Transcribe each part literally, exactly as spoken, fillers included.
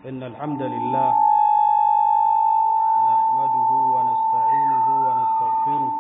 إن الحمد لله نحمده ونستعينه ونستغفره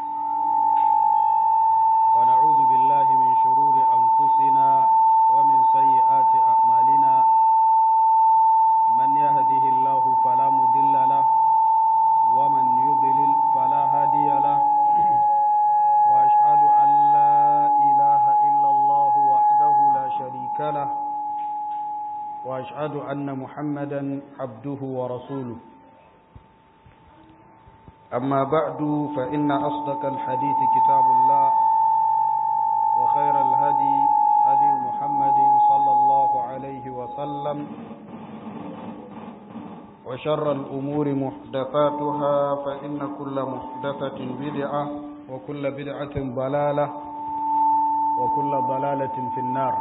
ونعوذ بالله من شرور أنفسنا ومن سيئات أعمالنا من يهده الله فلا مضل له ومن يضلل فلا هادي له وأشهد أن لا إله إلا الله وحده لا شريك له وأشهد أن محمدا عبده ورسوله أما بعد فإن أصدق الحديث كتاب الله وخير الهدي هدي محمد صلى الله عليه وسلم وشر الأمور محدثاتها فإن كل محدثة بدعة وكل بدعة ضلالة وكل ضلالة في النار.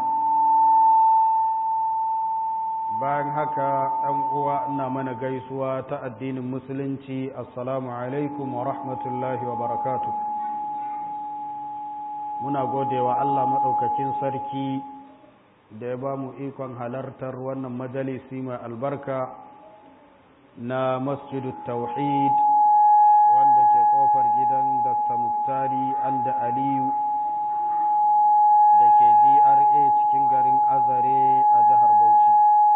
bayan haka ɗan uwa ina mana gaisuwa ta addinin musulunci, assalamu alaikum wa rahmatullahi wa barakatuh. Muna godewa Allah maɗaukakin sarki da ya ba mu ikon halartar wannan majalisi mai albarka na masjidut tauhid wanda ke kofar gidan Dakta Muftari Anda Aliyu da ke G R A cikin garin Azare a jihar Bauchi.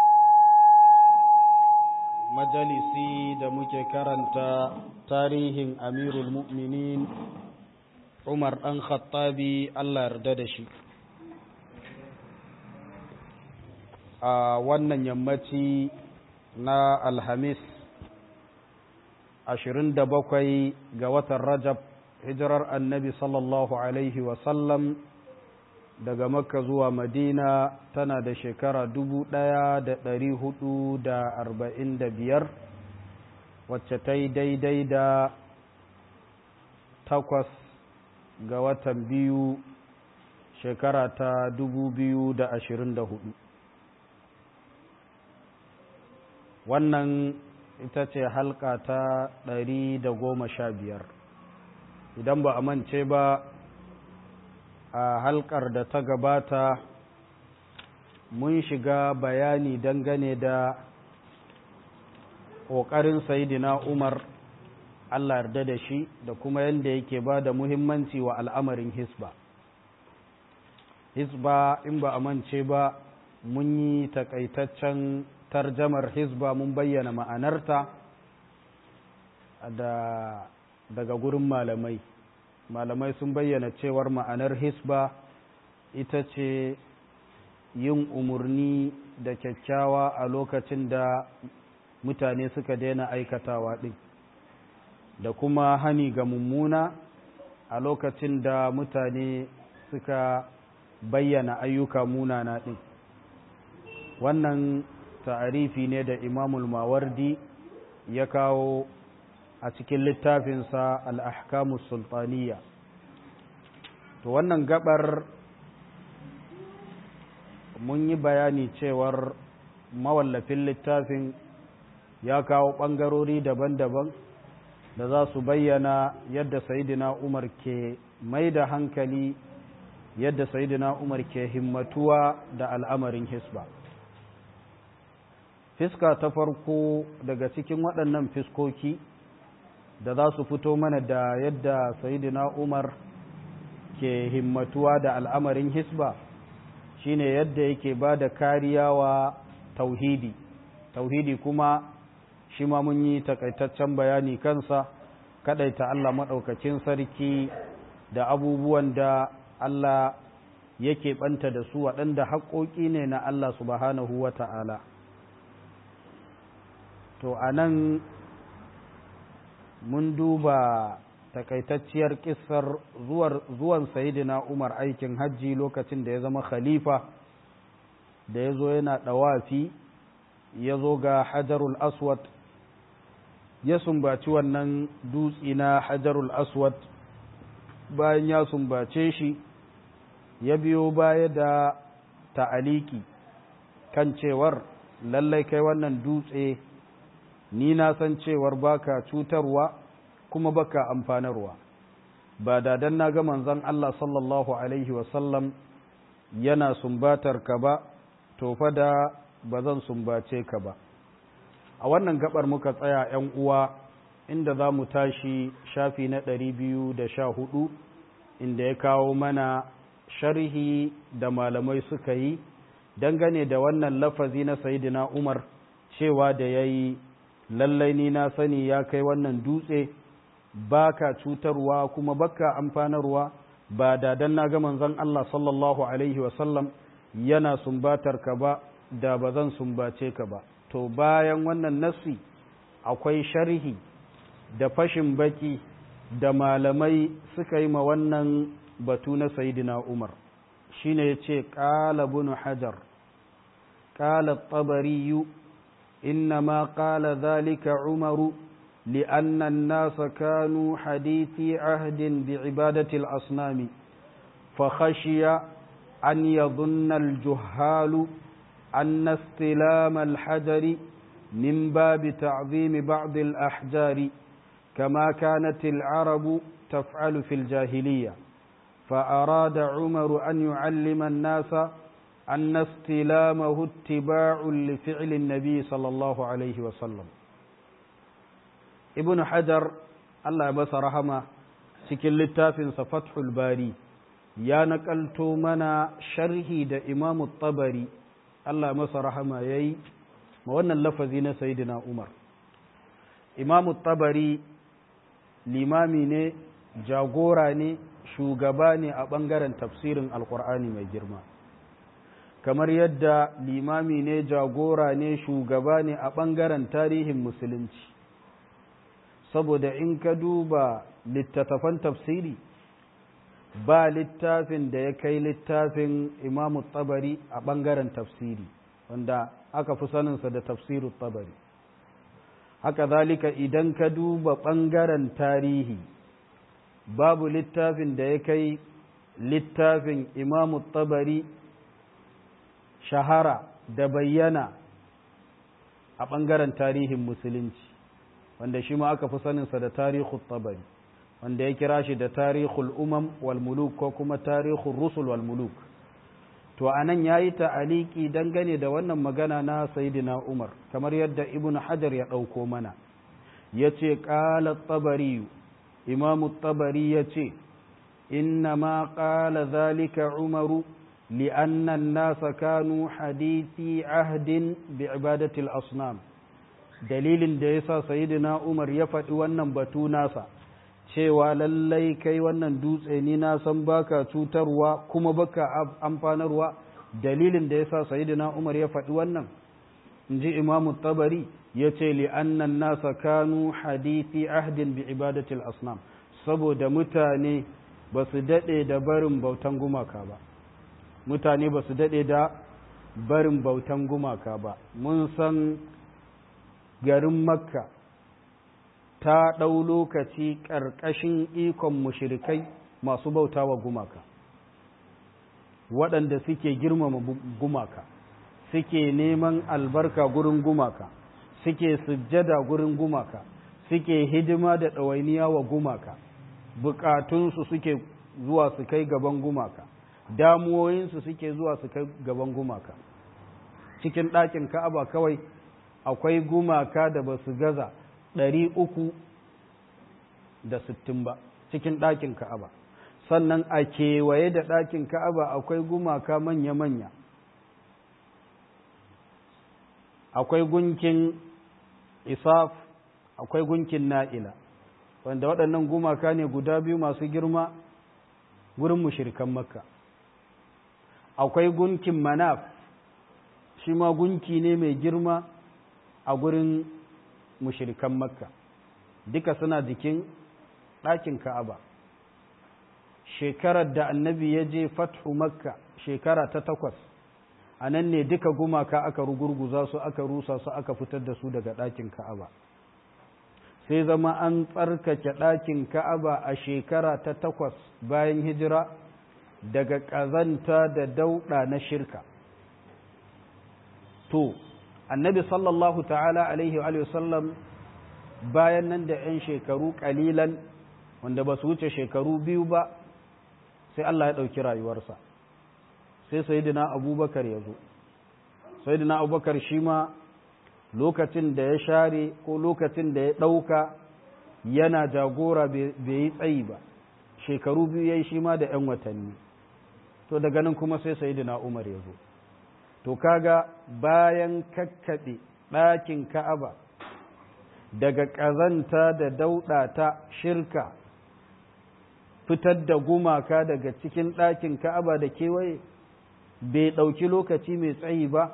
Majalisi da muke karanta tarihin Amirul Mu'minin Umar ɗan Khattabi Allah yarda da shi. A wannan yammaci na Alhamis ashirin da bakwai ga watan Rajab hijirar Annabi sallallahu alaihi wasallam daga Makka zuwa Madina tana da shekara dubu ɗaya da ɗari hudu da arba'in da biyar, wacce ta yi daidai da takwas ga watan biyu shekara ta dubu biyu da ashirin da hudu. Wannan ita ce halka ta ɗari da goma sha biyar. Idan ba a mance ba, a halkar da ta gabata mun shiga bayani dangane da ƙoƙarin Sayyidina Umar Allah yarda da shi da kuma yadda yake ba da muhimmanci wa al'amarin hisba. Hisba in ba a mance ba mun yi takaitaccen tarjamar hisba, mun bayyana ma'anarta da daga gurin malamai. Malamai sun bayyana cewar ma'anar hisba ita ce yin umarni da kyakkyawa a lokacin da mutane suka daina aikatawa ɗin, da kuma hani ga mummuna a lokacin da mutane suka bayyana ayyuka munana ɗin. Wannan ta'arifi ne da Imamul Mawardi ya kawo a cikin littafinsa al'ahkamus sultaniya. To wannan gabar mun yi bayani cewar mawallafin littafin ya kawo ɓangarori daban-daban da za su bayyana yadda Sayyidina Umar ke mai da hankali, yadda Sayyidina Umar ke himmatuwa da al'amarin hisba. Fiska ta farko daga cikin waɗannan fiskoki da za su fito mana da yadda Sayyidina Umar ke himmatuwa da al'amarin hisba shine yadda yake ba da kariya wa tauhidi. Tauhidi kuma shi ma mun yi takaitaccen bayani kansa, kadaita Allah maɗaukacin sarki da abubuwan da Allah yake ɓanta da su waɗanda haƙoƙi ne na Allah subhanahu wa ta'ala. To a nan mun duba takaitacciyar kissar zuwan Sayyidina Umar aikin hajji lokacin da ya zama khalifa, da ya zo yana ɗawafi, ya zo ga Hajarul Aswad, ya sumbaci wannan dutsi na Hajarul Aswad. Bayan ya sumbace shi, ya biyo baya da ta'aliki kan cewar lallai kai wannan dutse ni na san cewar baka cutarwa kuma baka amfanarwa, ba da dan na ga manzon Allah sallallahu alaihi wasallam yana sumbatar ka ba, to fa da ba zan sumbace ka ba. a wannan gabar muka tsaya ‘yan uwa inda za mu tashi shafi na ɗari biyu da sha hudu inda ya kawo mana sharhi da malamai suka yi dangane da wannan lafazi na sayidina Umar cewa da ya yi lallai ni na sani ya kai wannan dutse baka cutarwa kuma baka amfanarwa ba da dan na ga manzon Allah sallallahu alaihi wasallam yana sumbatar ka ba da ba zan sumbace ka ba. To bayan wannan nassi akwai sharhi da fashin baki da malamai suka yi ma wannan batu na sayidina Umar shine yace qala ibn hajar qala at-tabari innama qala dhalika umaru لأن الناس كانوا حديثي عهد بعبادة الأصنام فخشي أن يظن الجهال أن استلام الحجر من باب تعظيم بعض الأحجار كما كانت العرب تفعل في الجاهلية فأراد عمر أن يعلم الناس أن استلامه اتباع لفعل النبي صلى الله عليه وسلم. ibn hajar Allah ya masa rahama cikin littafinsa fathul bari ya nakalto mana sharhi da imamu tabari Allah ya masa rahama ya yi ma wannan lafazi na sayidina Umar. Imamu tabari limami ne, jagora ne, shugaba ne a ɓangaren tafsirin alkur'ani mai girma, kamar yadda limami ne, jagora ne, shugaba ne a ɓangaren tarihin musulunci. Saboda in ka duba littattafan tafsiri ba littafin da ya kai littafin imamu tabari a ɓangaren tafsiri wanda aka fi saninsa da tafsiru tabari. Haka zalika idan ka duba ɓangaren tarihi babu littafin da ya kai littafin imamu tabari shahara da bayyana a ɓangaren tarihin musulunci, wanda shi ma aka fi saninsa da tarihul tabari, wanda ya kira shi da tarihul umam wal muluk ko kuma tarihul rusul wal muluk. To anan yayi ta'aliki dangane da wannan magana na sayyidina Umar kamar yadda Ibn Hajar ya dauko mana, yace qala tabari, imam tabari yace inna ma qala zalika Umaru li'anna an-nasa kanu hadithi ahdin bi'ibadati al-asnam. Dalilin da ya sa sayidina Umar ya faɗi wannan batu nasa cewa lallai kai wannan dutse ni na san baka cutarwa kuma baka amfanarwa, dalilin da ya sa sayidina Umar ya faɗi wannan inji Imamu Tabari ya ce li'annan nasa kanu hadithi ahdin bi ibadatil asnam, saboda mutane ba su daɗe da barin bautan gumaka ba mutane ba su daɗe da barin bautan gumaka ba mun san garin Makka ta ɗau lokaci ƙarƙashin ikon mushrikai masu bauta wa gumaka, waɗanda suke girmama gumaka, suke neman albarka gurin gumaka, suke sujjada gurin gumaka, suke hidima da ɗawainiya wa gumaka, buƙatunsu suke zuwa su kai gaban gumaka, damuwoyinsu suke zuwa su kai gaban gumaka. Cikin ɗakin Ka'aba kawai akwai gumaka da ba su gaza ɗari uku da sittin ba cikin ɗakin Ka'aba, sannan a kewaye da ɗakin Ka'aba akwai gumaka manya-manya, akwai gunkin Isaf, akwai gunkin Na'ila, wanda waɗannan gumaka ne guda biyu masu girma gurin mushrikan Makka. Akwai gunkin Manaf, shi ma gunki ne mai girma a gurin mushrikan Makka, duka suna jikin ɗakin Ka'aba. Shekarar da annabi ya je fathu Makka, shekara ta takwas, a nan ne duka gumaka aka rugurguza su, aka rusa su, aka fitar da su daga ɗakin Ka'aba. Sai zama an tsarkake ɗakin Ka'aba a shekara ta takwas bayan hijira daga ƙazanta da dauɗa na shirka. To, annabi sallallahu ta'ala alaihi wa sallam bayan nan da ‘yan shekaru ƙalilan wanda ba su wuce shekaru biyu ba, sai Allah ya ɗauki rayuwarsa. Sai Sayyidina Abubakar ya zo. Sayyidina Abubakar shi ma lokacin da ya share ko lokacin da ya ɗauka yana jagora bai yi tsayi ba, shekaru biyu ya yi shi ma da ‘yan watanni, to daga nan kuma sai Sayyidina Umar ya zo. To kaga bayan kakkaɓe ɗakin Ka'aba daga ƙazanta da dauɗa ta shirka, fitar da gumaka daga cikin ɗakin Ka'aba da kewaye, bai ɗauki lokaci mai tsayi ba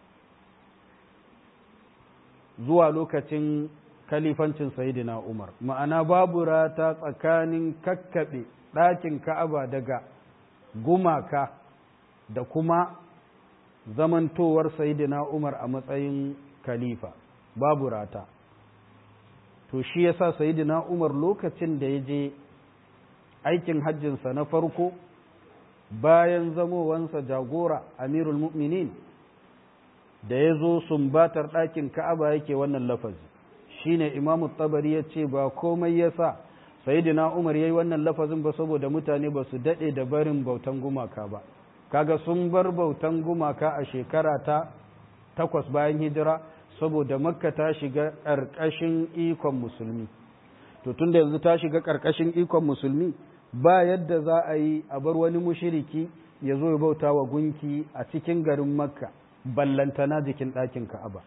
zuwa lokacin kalifancin Sayyidina Umar. Ma'ana babu rata tsakanin kakkaɓe ɗakin Ka'aba daga gumaka da kuma zamantowar Sayyidina Umar a matsayin khalifa, babu rata. To shi yasa Sayyidina Umar lokacin da ya je aikin hajjinsa na farko bayan zamowansa jagora Amirul Mu'minin, da ya zo sumbatar ɗakin Ka'aba yake wannan lafazi. Shine Imam Tabari ya ce ba komai yasa Sayyidina Umar yayi wannan lafazin ba saboda mutane ba su dade da barin bautan gumaka ba. Kaga sun bar bautan gumaka a shekara ta takwas bayan hijira saboda Makka ta shiga ƙarƙashin ikon musulmi. To tunda yanzu ta shiga ƙarƙashin ikon musulmi, ba yadda za a yi a bar wani mushiriki ya zo ya bauta wa gunki a cikin garin Makka, ballantana jikin ɗakin Ka'aba.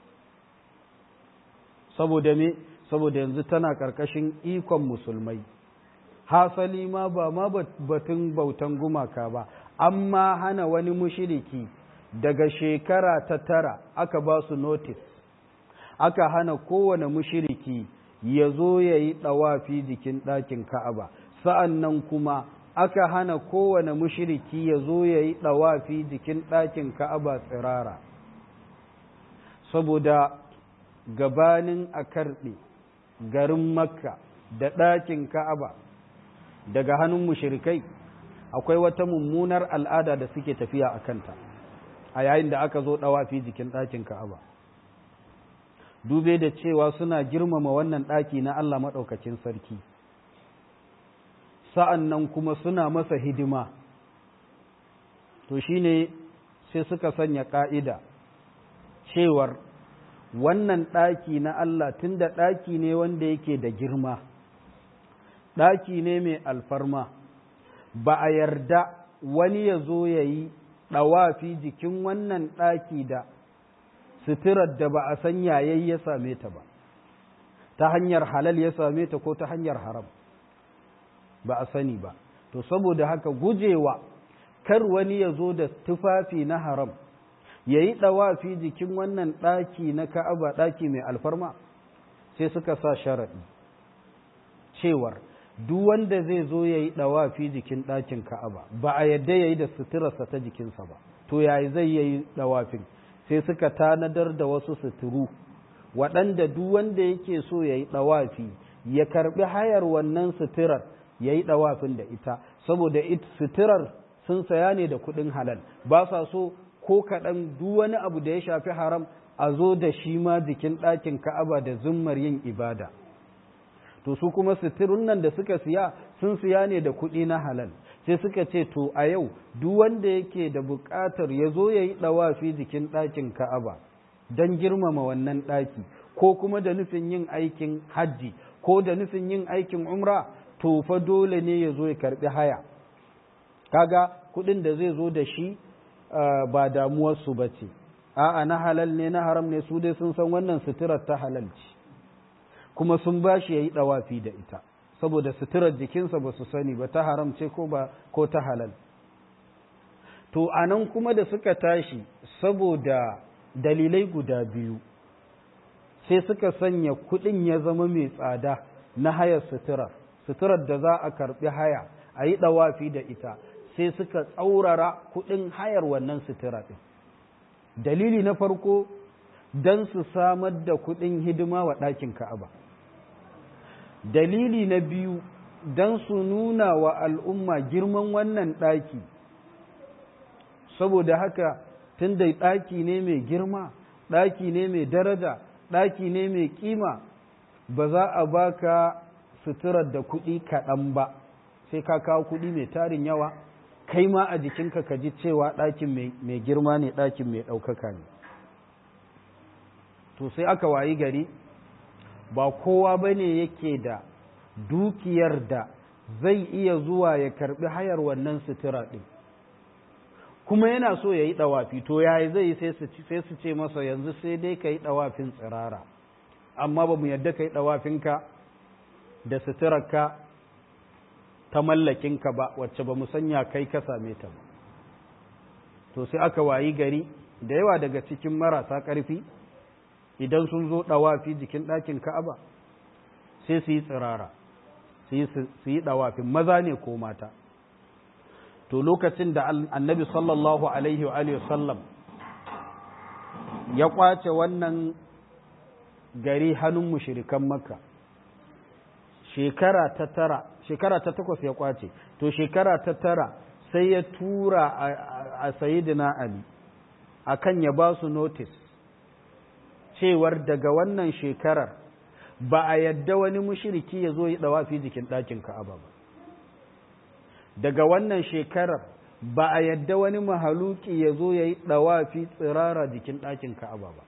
Saboda me? Saboda yanzu tana ƙarƙashin ikon musulmai. Hasali ma ba ma batun bautan gumaka ba, amma hana wani mushiriki daga shekara ta tara aka ba su notice, aka hana kowane mushiriki ya zo ya yi ɗawafi jikin ɗakin Ka'aba, sa'an nan kuma aka hana kowane mushiriki ya zo ya yi ɗawafi jikin ɗakin Ka'aba tsirara. Saboda gabanin a karɓe garin Makka da ɗakin Ka'aba daga hannun mushrikai, akwai wata mummunar al'ada da suke tafiya a kanta a yayin da aka zo ɗawafi jikin ɗakin Ka'aba. Dube da cewa suna girmama wannan ɗaki na Allah maɗaukacin sarki, sa'an nan kuma suna masa hidima. To shi ne sai suka sanya ƙa'ida cewar wannan ɗaki na Allah tun da ɗaki ne wanda yake da girma, ɗaki ne mai alfarma, ba a yarda wani ya zo ya yi ɗawafi jikin wannan ɗaki da suturar da ba a san yayayi ya same ta ba, ta hanyar halal ya same ta ko ta hanyar haram, ba a sani ba. To saboda haka gujewa kar wani ya zo da tufafi na haram ya yi ɗawafi jikin wannan ɗaki na Ka'aba, ɗaki mai alfarma, sai suka sa sharaɗi cewar duk wanda zai zo ya yi ɗawafi jikin ɗakin Ka'aba ba a yadda ya yi da suturarsa ta jikinsa ba, to yayi zai yi ɗawafin? Sai suka tanadar da wasu suturu waɗanda duk wanda yake so ya yi ɗawafi ya karɓi hayar wannan suturar ya yi ɗawafin da ita, saboda suturar sun saya ne da kuɗin halal, ba sa so ko kaɗan duk wani abu da ya shafi haram a zo da shi ma jikin ɗakin Ka'aba da zummar yin ibada. To su kuma suturun nan da suka siya sun siya ne da kuɗi na halal, sai suka ce to a yau duk wanda yake da buƙatar ya zo ya yi ɗawafi jikin ɗakin Ka'aba don girmama wannan ɗaki, ko kuma da nufin yin aikin hajji ko da nufin yin aikin umra, to fa dole ne ya zo ya karɓi haya. Kaga kuɗin da zai zo da shi ba damuwarsu ba ce, a'a na halal ne na haram ne, su dai sun san wannan suturar ta halal ce, kuma sun ba shi ya yi ɗawafi da ita, saboda suturar jikinsa ba su sani ba ta haram ce ko ba ko ta halal. To a nan kuma da suka tashi saboda dalilai guda biyu, sai suka sanya kuɗin ya zama mai tsada na hayar suturar, suturar da za a karɓi haya a yi ɗawafi da ita, sai suka tsaurara kuɗin hayar wannan sutura ɗin. Dalili na farko, don su samar da kuɗin hidima wa ɗakin Ka'aba. Dalili na biyu, don su nuna wa al'umma girman wannan ɗaki, saboda haka tun da ɗaki ne mai girma, ɗaki ne mai daraja, ɗaki ne mai ƙima, ba za a baka suturar da kuɗi kaɗan ba, sai ka kawo kuɗi mai tarin yawa, kai ma a jikinka ka ji cewa ɗakin mai girma ne, ɗakin mai ɗaukaka ne. to sai aka wayi gari ba kowa bane yake da dukiyar da zai iya zuwa ya karbi hayar wannan sutura din, kuma yana so ya yi ɗawafi, to yayi zai yi sai su ce masa yanzu sai dai ka yi ɗawafin tsirara, amma ba mu yadda ka yi ɗawafinka da suturarka ta mallakinka ba wacce ba mu sanya kai ka same ta ba. To sai aka wayi gari da yawa daga cikin marasa ƙarfi idan sun zo ɗawafi jikin ɗakin Ka'aba sai su yi tsirara, su yi ɗawafin, maza ne ko mata. To lokacin da annabi sallallahu alaihi wa sallam ya kwace wannan gari hannun mushrikan Makka, shekara ta tara shekara ta takwas ya kwace, to shekara ta tara sai ya tura a Sayyidina Ali akan ya ba su notice cewar daga wannan shekarar ba a yadda wani mushriki ya zo yi dawafi jikin ɗakin Ka'aba ba, daga wannan shekarar ba a yadda wani mahaluki ya zo ya yi dawafi tsirara jikin ɗakin Ka'aba ba.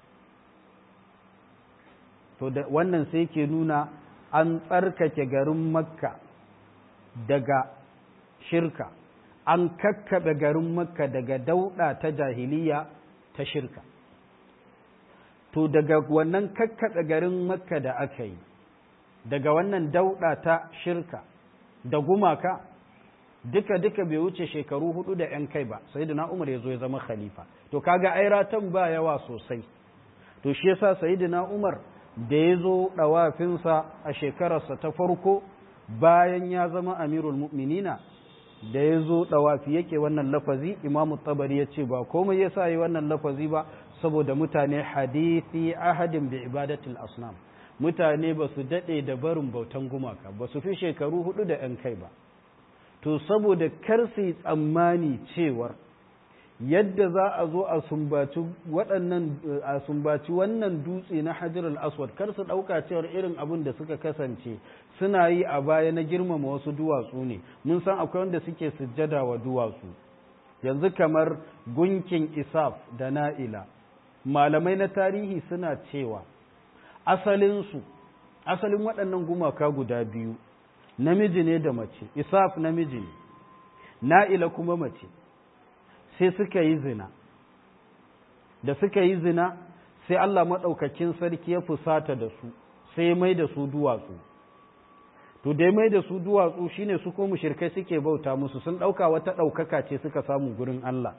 To da wannan sai ke nuna an tsarkake garin Makka daga shirka, an kakkaɓe garin Makka daga dauɗa ta jahiliya ta shirka. To daga wannan kakkaɓe garin Makka da aka yi, daga wannan dauɗa ta shirka da gumaka, duka-duka bai wuce shekaru hudu da ‘yan kai ba, Sayyidina Umar ya zo ya zama khalifa. To kaga ai ratan ba yawa sosai. To shi yasa Sayyidina Umar da ya zo ɗawafinsa a shekararsa ta farko bayan ya zama amirul mu'minina, da ya zo ɗawafi yake wannan lafazi, Imamu Tabari ya ce ba komai ya sa yi wannan lafazi ba, saboda mutane hadithi ahadin bi ibadatul asnam, mutane ba su daɗe da barin bautan gumaka, ba su fi shekaru hudu da ‘yan kai ba. To saboda kar su yi tsammani cewar yadda za a zo a sumbaci waɗannan a sumbaci wannan dutse na Hajar al-Aswad, kar su ɗauka cewar irin abin da suka kasance suna yi a baya na girmama wasu duwatsu ne. Mun san akwai wanda suke sujjada wa duwatsu, yanzu kamar gunkin Isaf da Na'ila. Malamai na tarihi suna cewa asalinsu asalin waɗannan gumaka guda biyu namiji ne da mace, Isaf namiji ne, Na'ila kuma mace, sai suka yi zina. Da suka yi zina sai Allah maɗaukakin sarki ya fusata da su, sai ya mai da su duwatsu. To dai mai da su duwatsu shine su ko mushrikai suke bauta musu, sun ɗauka wata ɗaukaka ce suka samu gurin Allah.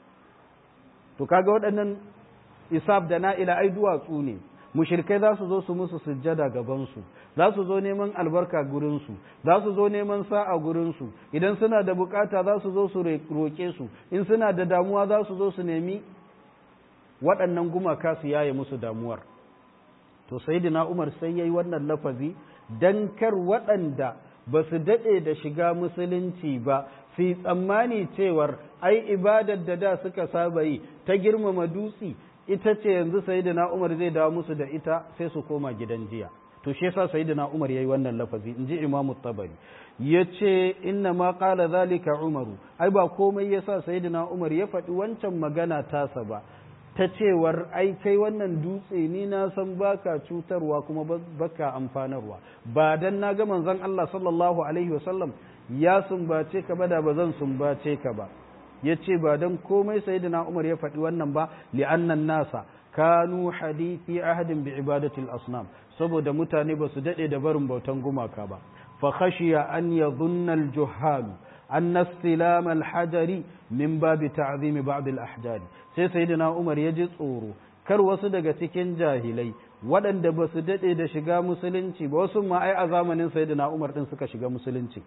To kaga waɗannan Isaf da Na'ila ai duwatsu ne, mushrikai za su zo su musu sujjada gabansu, za su zo neman albarka gurinsu, za su zo neman sa'a gurinsu, idan suna da bukata za su zo su roƙe su, in suna da damuwa za su zo su nemi waɗannan gumaka su yaye musu damuwar. To Sayyidina Umar sai yayi wannan lafazi dan kar waɗanda ba su daɗe da shiga musulunci ba su yi tsammani cewar ai ibadar da da suka saba yi ta girmama dutse ita ce yanzu Sayyidina Umar zai dawo musu da ita, sai su koma gidan jiya. To shi yasa Sayyidina Umar yayi wannan lafazi, inji Imam Tabari yace inna ma qala zalika Umaru, ai ba komai yasa Sayyidina Umar ya faɗi wancan magana tasa ba, ta cewar ai kai wannan dutse ni na san baka cutarwa kuma baka amfanarwa, ba dan na ga manzon Allah sallallahu alaihi wasallam ya sumbace ka ba da bazan sumbace ka ba. ya ce ba don komai sayyidina Umar ya faɗi wannan ba, li'annan nasa kanu hadithi ahadin bi ibadatil asnam, saboda mutane ba su daɗe da barin bautan gumaka ba. fa khashiya an yadhunna al-juhal anna istilam al-hajari min babi ta'zim ba'd al-ahjar, sai sayyidina Umar ya ji tsoro kar wasu daga cikin jahilai waɗanda ba su daɗe da shiga musulunci ba, wasu ma ai a zamanin sayyidina Umar din suka shiga musulunci.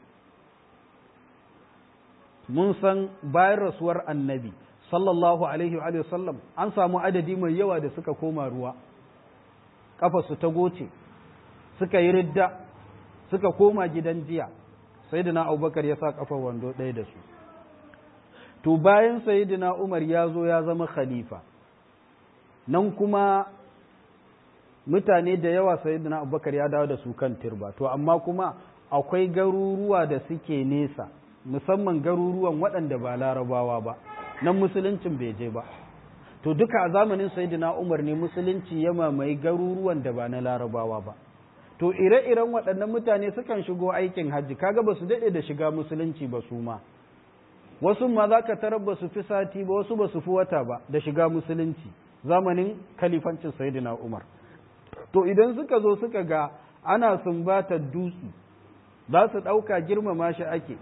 Mun san bayan rasuwar annabi sallallahu alaihi wa sallam an samu adadi mai yawa da suka koma ruwa, kafarsu ta goce, suka yi ridda, suka koma gidan jiya. Sayyidina Abubakar ya sa kafar wando ɗaya da su. To bayan Sayyidina Umar ya zo ya zama khalifa, nan kuma mutane da yawa Sayyidina Abubakar ya dawo da su kan turba, to amma kuma akwai garuruwa da suke nesa, musamman garuruwan waɗanda ba larabawa ba, nan musuluncin bai je ba. to duka a zamanin sayyidina Umar ne musulunci ya mamaye garuruwan da ba na larabawa ba. To ire-iren waɗannan mutane sukan shigo aikin hajji, kaga ba su daɗe da shiga musulunci ba su ma. Wasu ma za ka tarar ba su fi sati ba, wasu ba su fi wata ba da shiga musulunci zamanin kalifancin sayyidina Umar. To idan suka zo suka ga ana sumbatar dutse, za su ɗauka girmama shi ake,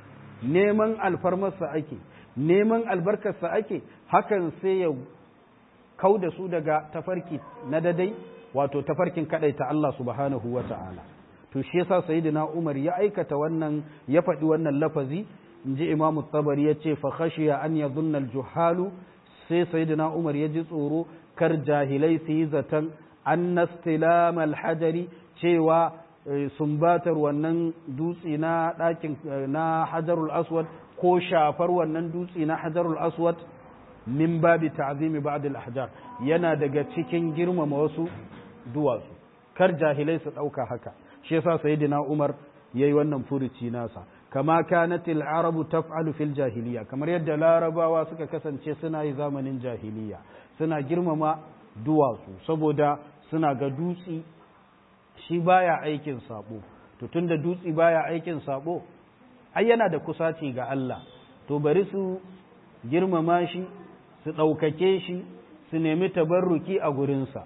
neman alfarmarsa ake, neman albarkarsa ake, hakan sai ya kau da su daga tafarki na dadai, wato tafarkin kaɗaita Allah subhanahu wa ta'ala. To shi yasa sayyidina Umar ya aikata wannan, ya faɗi wannan lafazi, in ji Imam Tabari ya ce, fa khashiya an yadhunna al-juhalu, sai sayyidina Umar ya ji tsoro kar jahilai su yi zaton an nastilam al-hajari, cewa sumbatar wannan dutse na ɗakin na Hajarul Aswad ko shafar wannan dutse na Hajarul Aswad min babi ta'zimi ba'd al-ahjar, yana daga cikin girmama wasu duwatsu, kar jahilai su ɗauka haka. Shi yasa sayyidina Umar yayi wannan furuci nasa, kama kanatil arabu taf'alu fil jahiliya, kamar yadda larabawa suka kasance suna yi zamanin jahiliya, suna girmama duwatsu saboda suna ga dutsi shi baya aikin sabo. To tunda dutsi baya aikin sabo, ai yana da kusaci ga Allah, to bari su girmama shi, su ɗaukake shi, su nemi tabarruki a gurinsa.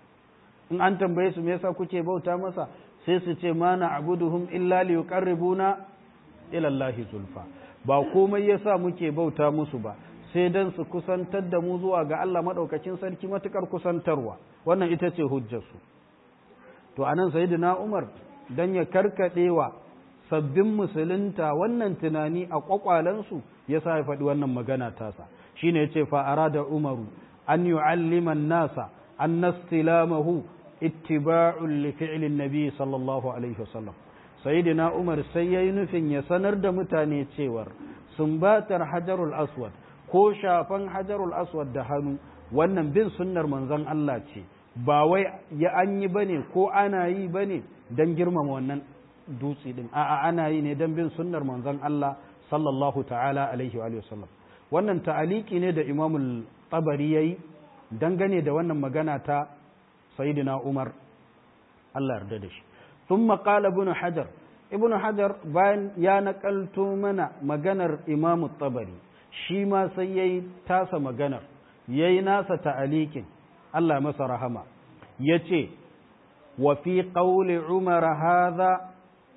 In an tambaye su me yasa kuke bauta masa, sai su ce ma na'buduhum illa liyuqarribuna ila Allahi zulfa, ba komai yasa muke bauta musu ba sai dan su kusantar da mu zuwa ga Allah madaukakin sarki matukar kusantarwa. Wannan ita ce hujjarsu. To anan sayyidina Umar dan ya karkadewa sabbin musulunta wannan tunani a kwakwalansu yasa ya faɗi wannan magana tasa, shine yace fa arada Umaru an yu'allima an-nasa an nastilamahu ittiba'un li fi'li an-nabi sallallahu alaihi wasallam. Sayyidina Umar sai yayi nufin ya sanar da mutane cewar sumbatar Hajarul Aswad ko shafan Hajarul Aswad da hannu wannan bin sunnar manzon Allah ce, ba wai ya an yi bane ko ana yi bane dan girmama wannan dutse din, a'a ana yi ne dan bin sunnar manzon Allah sallallahu ta'ala alaihi wa sallam. Wannan ta'aliki ne da Imam al-Tabari yayi dangane da wannan magana ta sayyidina Umar, Allah yarda da shi. thumma qala ibn Hajar, ibn Hajar bayan ya nakalto mana maganar Imam al-Tabari, shi ma sai yayi tasa maganar, yayi nasa ta'alikin, Allah masa rahama, yace wa fi qawli Umar hadha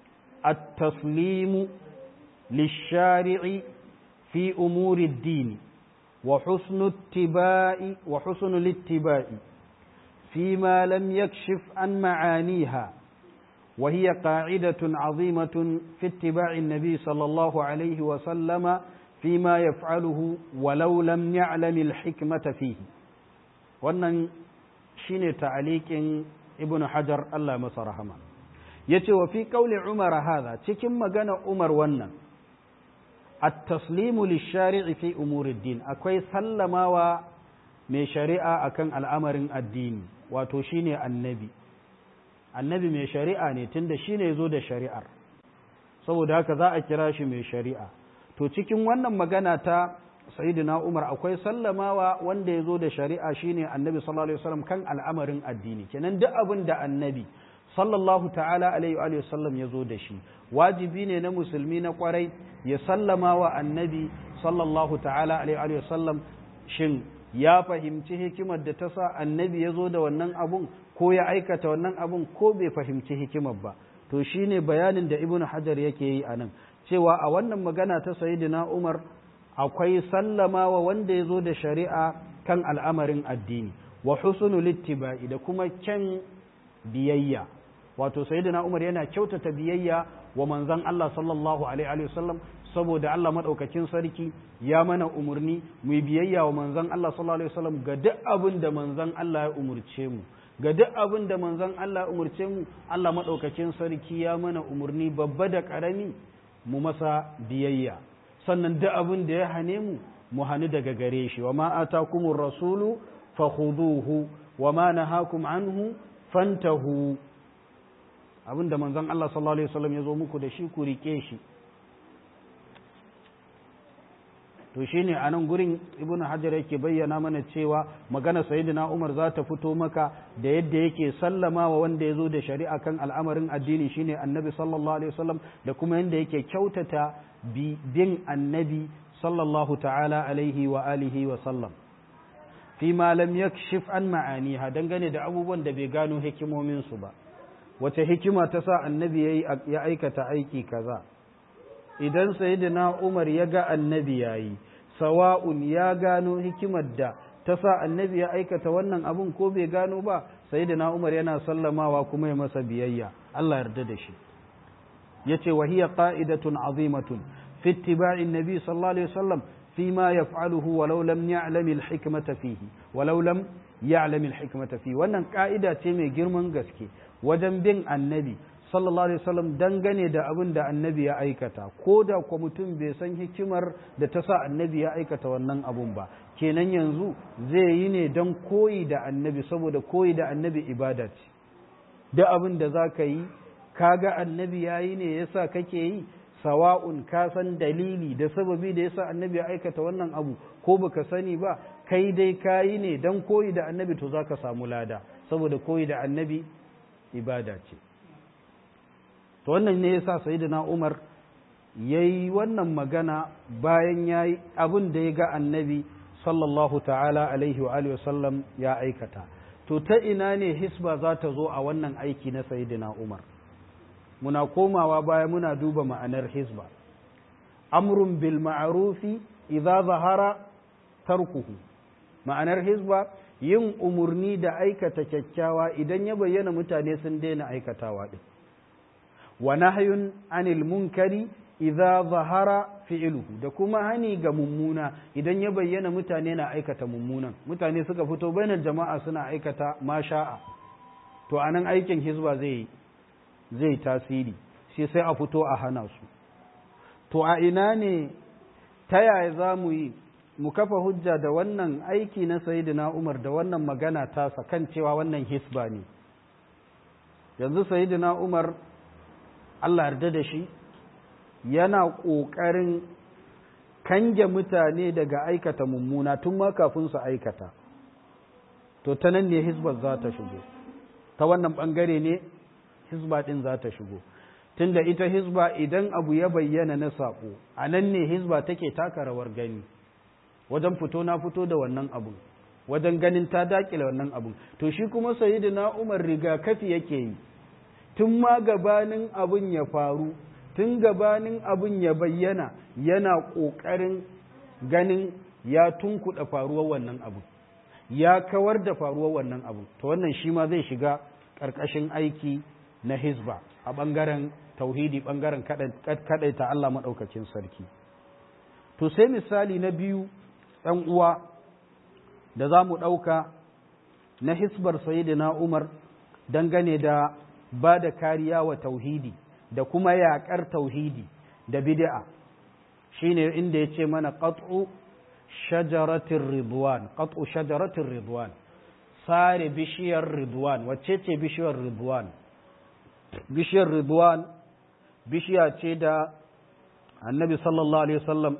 at-taslimu lish-shari'i fi umuri ad-din wa husnu ittiba'i wa husnu al-ittiba'i فيما لم يكشف عن معانيها، وهي قاعدة عظيمة في اتباع النبي صلى الله عليه وسلم فيما يفعله ولو لم يعلم الحكمة فيه. wannan shine ta'aliqin Ibn Hajar, Allah masa rahama, yace wa fi qawli Umar hadha, cikin magana Umar wannan at-taslimu lish-shari'i fi umuri ad-din, akwai sallamawa mai shari'a akan al'amarin addini, wato shine annabi annabi mai shari'a ne tunda shine yazo da shari'ar, saboda haka za a kira shi mai shari'a. To cikin wannan magana ta sayyidina Umar akwai sallamawa wanda yazo da shari'a shine annabi sallallahu alaihi wasallam kan al'amarin addini. Kenan duk abin da annabi sallallahu ta'ala alaihi wa sallam yazo da shi, wajibi ne na musulmi na kwarai ya sallama wa annabi sallallahu ta'ala alaihi wa sallam, shin ya fahimci hikimar da ta sa annabi ya zo da wannan abun, ko ya aikata wannan abun, ko bai fahimci hikimar ba. To shi ne bayanin da Ibn Hajar yake yi a nan, cewa a wannan magana ta Sayyidina Umar akwai sallama wa wanda ya zo da shari'a kan al'amarin addini, wa husnul ittiba'i, da kuma kyan biyayya. Wato Sayyidina Umar yana kyautata biyayya wa manzon Allah sallallahu alaihi wa sallam, saboda Allah madaukakin sarki ya mana umurni mu biyayya wa manzon Allah sallallahu alaihi wasallam ga duk abin da manzon Allah ya umurce mu, ga duk abin da manzon Allah ya umurce mu, Allah madaukakin sarki ya mana umurni babba da karami mu masa biyayya. Sannan duk abin da ya hane mu mu hani daga gare shi, wa ma atakumur rasulu fakhuduhu wa ma nahakum anhu fantahu. Abin da manzon Allah sallallahu alaihi wasallam ya zo muku da shi ku rike shi. to shine a nan gurin ibn hajar yake bayyana mana cewa magana sayyidina umar za ta fito maka da yadda yake sallama wa wanda ya zo da shari'a kan al'amarin addini shine annabi sallallahu alaihi wasallam da kuma yadda yake kyautata bin annabi sallallahu ta'ala alaihi wa alihi wa sallam fi ma lam yakshif an ma'aniha dangane da abubuwan da bai gano hikimomin su ba wace hikima ta sa annabi yayi ya aikata aiki kaza idan sayyidina Umar ya ga annabi yayi sawa'un ya gano hikimar da ta sa annabi ya aikata wannan abun ko bai gano ba sayyidina Umar yana sallamawa kuma ya masa biyayya Allah yarda da shi yace wa hiya qa'idatun azimatun fi ittiba'in nabi sallallahu alaihi wasallam فيما يفعله ولو لم يعلم الحكمة فيه ولو لم يعلم الحكمة فيه wannan ka'ida ce mai girman gaske wajen bin annabi sallallahu alaihi wasallam dangane da abin da annabi ya aikata ko da ko mutum bai san hikimar da ta sa annabi ya aikata wannan abun ba kenan yanzu zai yi ne don koyi da annabi saboda koyi da annabi ibada ce duk abin da za ka yi kaga annabi ya yi ne yasa kake yi sawa'un ka san dalili da sababi da yasa annabi ya aikata wannan abu ko baka sani ba kai dai kayi ne dan koyi da annabi to zaka samu lada saboda koyi da annabi ibada ce to wannan ne yasa sayyidina Umar yayi wannan magana bayan yayi abin da ya ga annabi sallallahu ta'ala alaihi wa alihi wasallam ya aikata to ta ina ne hisba za ta zo a wannan aiki na sayyidina Umar muna komawa baya muna duba ma'anar hizba amrun bil ma'rufi idza zahara tarkuhu ma'anar hizba yin umurni da aikata kyakkyawa idan ya bayyana mutane sun daina aikatawa din wa nahyun anil munkari idza zahara fi'luhu da kuma hani ga mummuna idan ya bayyana mutane na aikata mummunan mutane suka fito bainar jama'a suna aikata masha'a to anan aikin hizba zai zai tasiri shi sai a fito a hana su to a ina ne ta yaya za mu yi mu kafa hujja da wannan aiki na sayidina Umar da wannan magana tasa kan cewa wannan hisba ne yanzu sayidina Umar Allah yarda da shi yana ƙoƙarin kange mutane daga aikata mummuna tun ma kafin su aikata to ta nan ne hisbar za ta shigo ta wannan ɓangare ne hizba ɗin za ta shigo tunda ita hizba idan abu ya bayyana na saƙo a nan ne hizba take taka rawar gani wajen fito na fito da wannan abun wajen ganin ta daƙile wannan abun to shi kuma sayyidina Umar rigakafi yake yi tun ma gabanin abun ya faru tun gabanin abun ya bayyana yana ƙoƙarin ganin ya tunkuɗa faruwar wannan abun ya kawar da faruwar wannan abun to wannan shi ma zai shiga ƙarƙashin aiki na hizba a ɓangaren tauhidi ɓangaren kaɗaita Allah maɗaukacin sarki to sai misali na biyu ɗan uwa da za mu ɗauka na hisbar sayyidina Umar dangane da ba da kariya wa tauhidi da kuma yaƙar tauhidi da bid'a shine inda ya ce mana qat'u shajaratir ridwan qat'u shajaratir ridwan sare bishiyar ridwan wacce ce bishiyar ridwan bishiyar ridwan bishiya ce da annabi sallallahu alaihi wasallam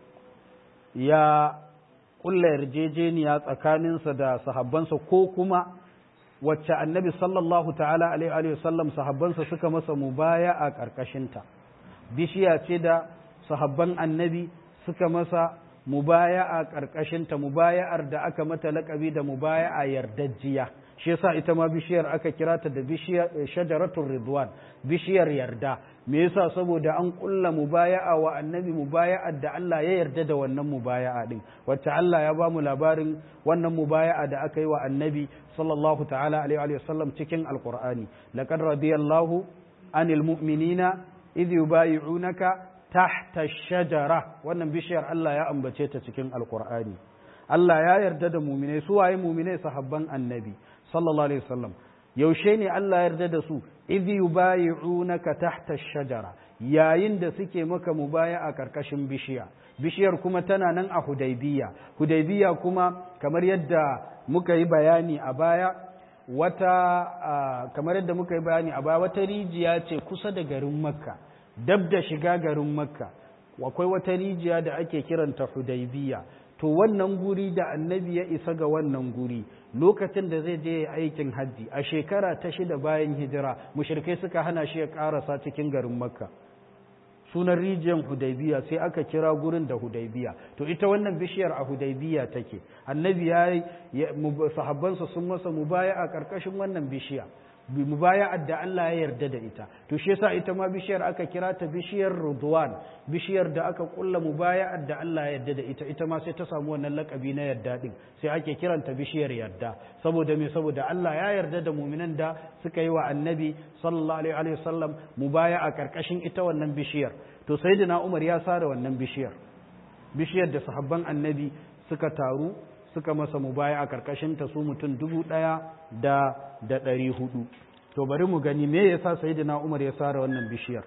ya kulla yarjejeniya tsakaninsa da sahabbansa ko kuma wacce annabi sallallahu ta'ala alaihi wasallam sahabbansa suka masa mubaya a ƙarƙashinta bishiya ce da sahabban annabi suka masa mubaya a ƙarƙashinta mubaya'ar da aka mata laƙabi da mubaya'a yardajjiya shi yasa ita ma bishiyar aka kira ta da bishiyar shajaratul ridwan bishiyar yarda me yasa saboda an kulla mubaya'a wa annabi mubaya'ar da Allah ya yarda da wannan mubaya'a din wacce Allah ya ba mu labarin wannan mubaya'a da aka yi wa annabi sallallahu ta'ala alaihi wa sallam cikin alqur'ani laqad radiyallahu anil mu'minina idh yubayi'unaka tahta shajara wannan bishiyar Allah ya ambace ta cikin alqur'ani Allah ya yarda da mu'minai su waye mu'minai sahabban annabi sallallahu alaihi wasallam yaushe ne Allah ya yarda da su idh yubayi'unaka tahta shajara yayin da suke maka mubaya'a karkashin bishiya bishiyar kuma tana nan a Hudaybiya Hudaybiya kuma kamar yadda muka yi bayani a baya wata kamar yadda muka yi bayani a baya wata rijiya ce kusa da garin Makka dab da shiga garin Makka akwai wata rijiya da ake kiranta Hudaybiya. To wannan guri da annabi ya isa ga wannan guri lokacin da zai je aikin hajji a shekara ta shida bayan hijira, mushrikai suka hana shi ya karasa cikin garin Makka. Sunan rijiyar Hudaybiya, sai aka kira gurin da Hudaybiya. To ita wannan bishiyar a Hudaybiya take. Annabi ya sahabbansa sun masa mubaya'a karkashin wannan bishiya. Mubaya'ar da Allah ya yarda da ita. To shi yasa ita ma bishiyar aka kira ta bishiyar Ridwan, bishiyar da aka kulla mubaya'ar da Allah ya yarda da ita. Ita ma sai ta samu wannan lakabi na yarda din. Sai ake kiranta bishiyar yarda. Saboda me? Saboda Allah ya yarda da mu'minan da suka yi wa Annabi sallallahu alaihi wasallam mubaya'a karkashin ita wannan bishiyar. To sayyidina Umar ya sare wannan bishiyar. Bishiyar da sahabban Annabi suka taru suka masa mubaya a karkashin ta su mutum dubu ɗaya da da ɗari hudu. To bari mu gani me yasa sayyidina Umar ya sare wannan bishiyar.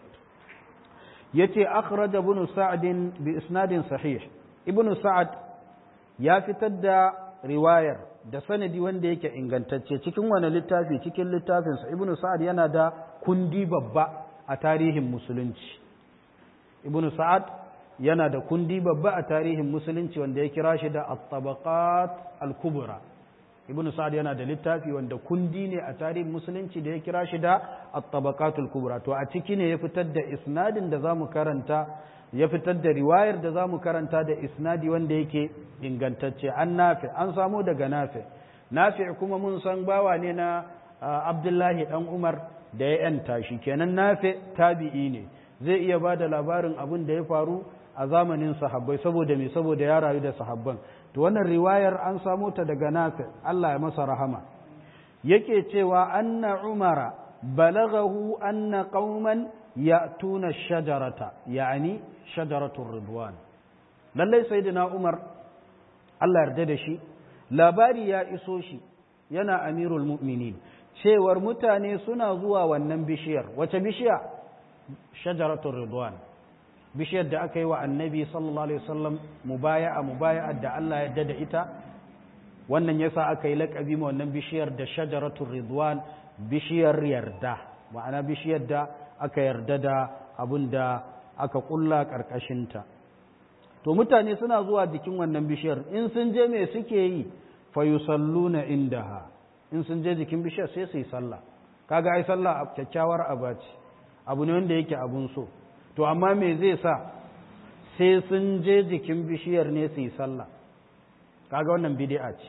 Yace akhraja ibn Sa'd bi isnadin sahih. Ibn Sa'd ya fitar da riwayar da sanadi wanda yake ingantacce cikin wani littafi cikin littafinsa. Ibn Sa'd yana da kundi babba a tarihin musulunci. Ibn Sa'd yana da kundi babba a tarihin musulunci wanda ya kira shi da at-tabaqat al-kubra. Ibn Sa'd yana da littafi wanda kundi ne a tarihin musulunci da ya kira shi da at-tabaqat al-kubra. To a ciki ne ya fitar da isnadin da zamu karanta, ya fitar da riwayar da zamu karanta da isnadi wanda yake ingantacce. An Nafi, an samu daga Nafi. Nafi kuma mun san bawa ne na Abdullahi dan Umar da ya yanta shi. Kenan Nafi tabi'i ne. Zai iya bada labarin abin da ya faru a zamanin sahabbai saboda me saboda ya rayu da sahabban. To wannan riwayar an samu ta daga Nafi, Allah ya masa rahama. Yake cewa anna Umara balaghahu anna qauman ya'tuna shajarata, yani shajaratur ridwan. Lallai sayyidina Umar Allah yarda da shi, labari ya iso shi yana amirul mu'minin cewar mutane suna zuwa wannan bishiyar. Wace bishiya? Shajaratur ridwan. Bishiyar da aka yi wa annabi sallallahu alaihi wasallam mubaya'a mubaya'a da Allah ya da ita. Wannan yasa aka yi laƙabi ma wannan bishiyar da shajaratul ridwan, bishiyar yarda. Ma'ana bishiyar da aka yarda da abin da aka kulla karkashin ta. To mutane suna zuwa jikin wannan bishiyar, in sun je me suke yi? Fa yusalluna indaha. In sun je jikin bishiyar sai su yi sallah. Kaga ai sallah kyakkyawar abaci. Abu ne wanda yake abun so. To amma me zai sa sai sun je jikin bishiyar ne su yi sallah? Kaga wannan bid'a ce.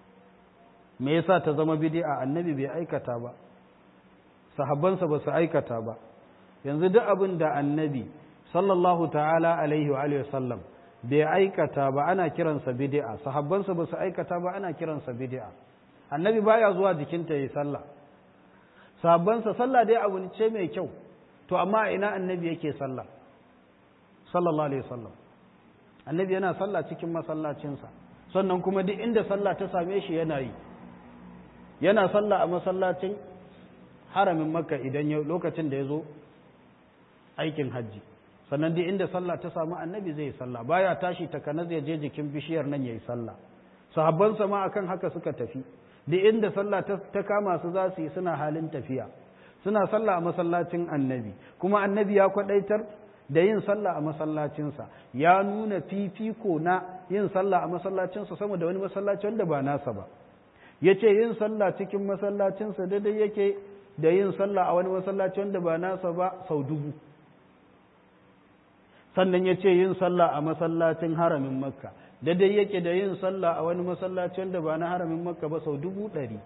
Me yasa ta zama bid'a? Annabi bai aikata ba, sahabbansa ba su aikata ba. Yanzu duk abin da annabi sallallahu ta'ala alaihi wa alihi wasallam bai aikata ba ana kiransa bid'a, sahabbansa ba su aikata ba ana kiransa bid'a. Annabi baya zuwa jikinta yi sallah, sahabbansa sallah dai abu ce mai kyau. To amma ina annabi yake sallah sallallahu alaihi wasallam? Annabi yana sallah cikin masallacinsa, sannan kuma duk inda sallah ta same shi yana yi. Yana sallah a masallacin haramin Makka idan lokacin da ya zo aikin hajji, sannan duk inda sallah ta samu annabi zai yi sallah, baya tashi takana zai je jikin bishiyar nan yayi sallah. Sahabbansa ma akan haka suka tafi, duk inda sallah ta kama su za su yi suna halin tafiya, suna sallah a masallacin annabi. Kuma annabi ya kwadaitar da yin sallah a masallacinsa, ya nuna fifiko na yin sallah a masallacinsa sama da wani masallaci wanda ba nasa ba. Ya ce yin sallah cikin masallacinsa daidai yake da yin sallah a wani masallaci wanda ba nasa ba sau dubu. Sannan ya ce yin sallah a masallacin haramin Makka daidai yake da yin sallah a wani masallaci wanda ba na haramin Makka ba sau dubu ɗari.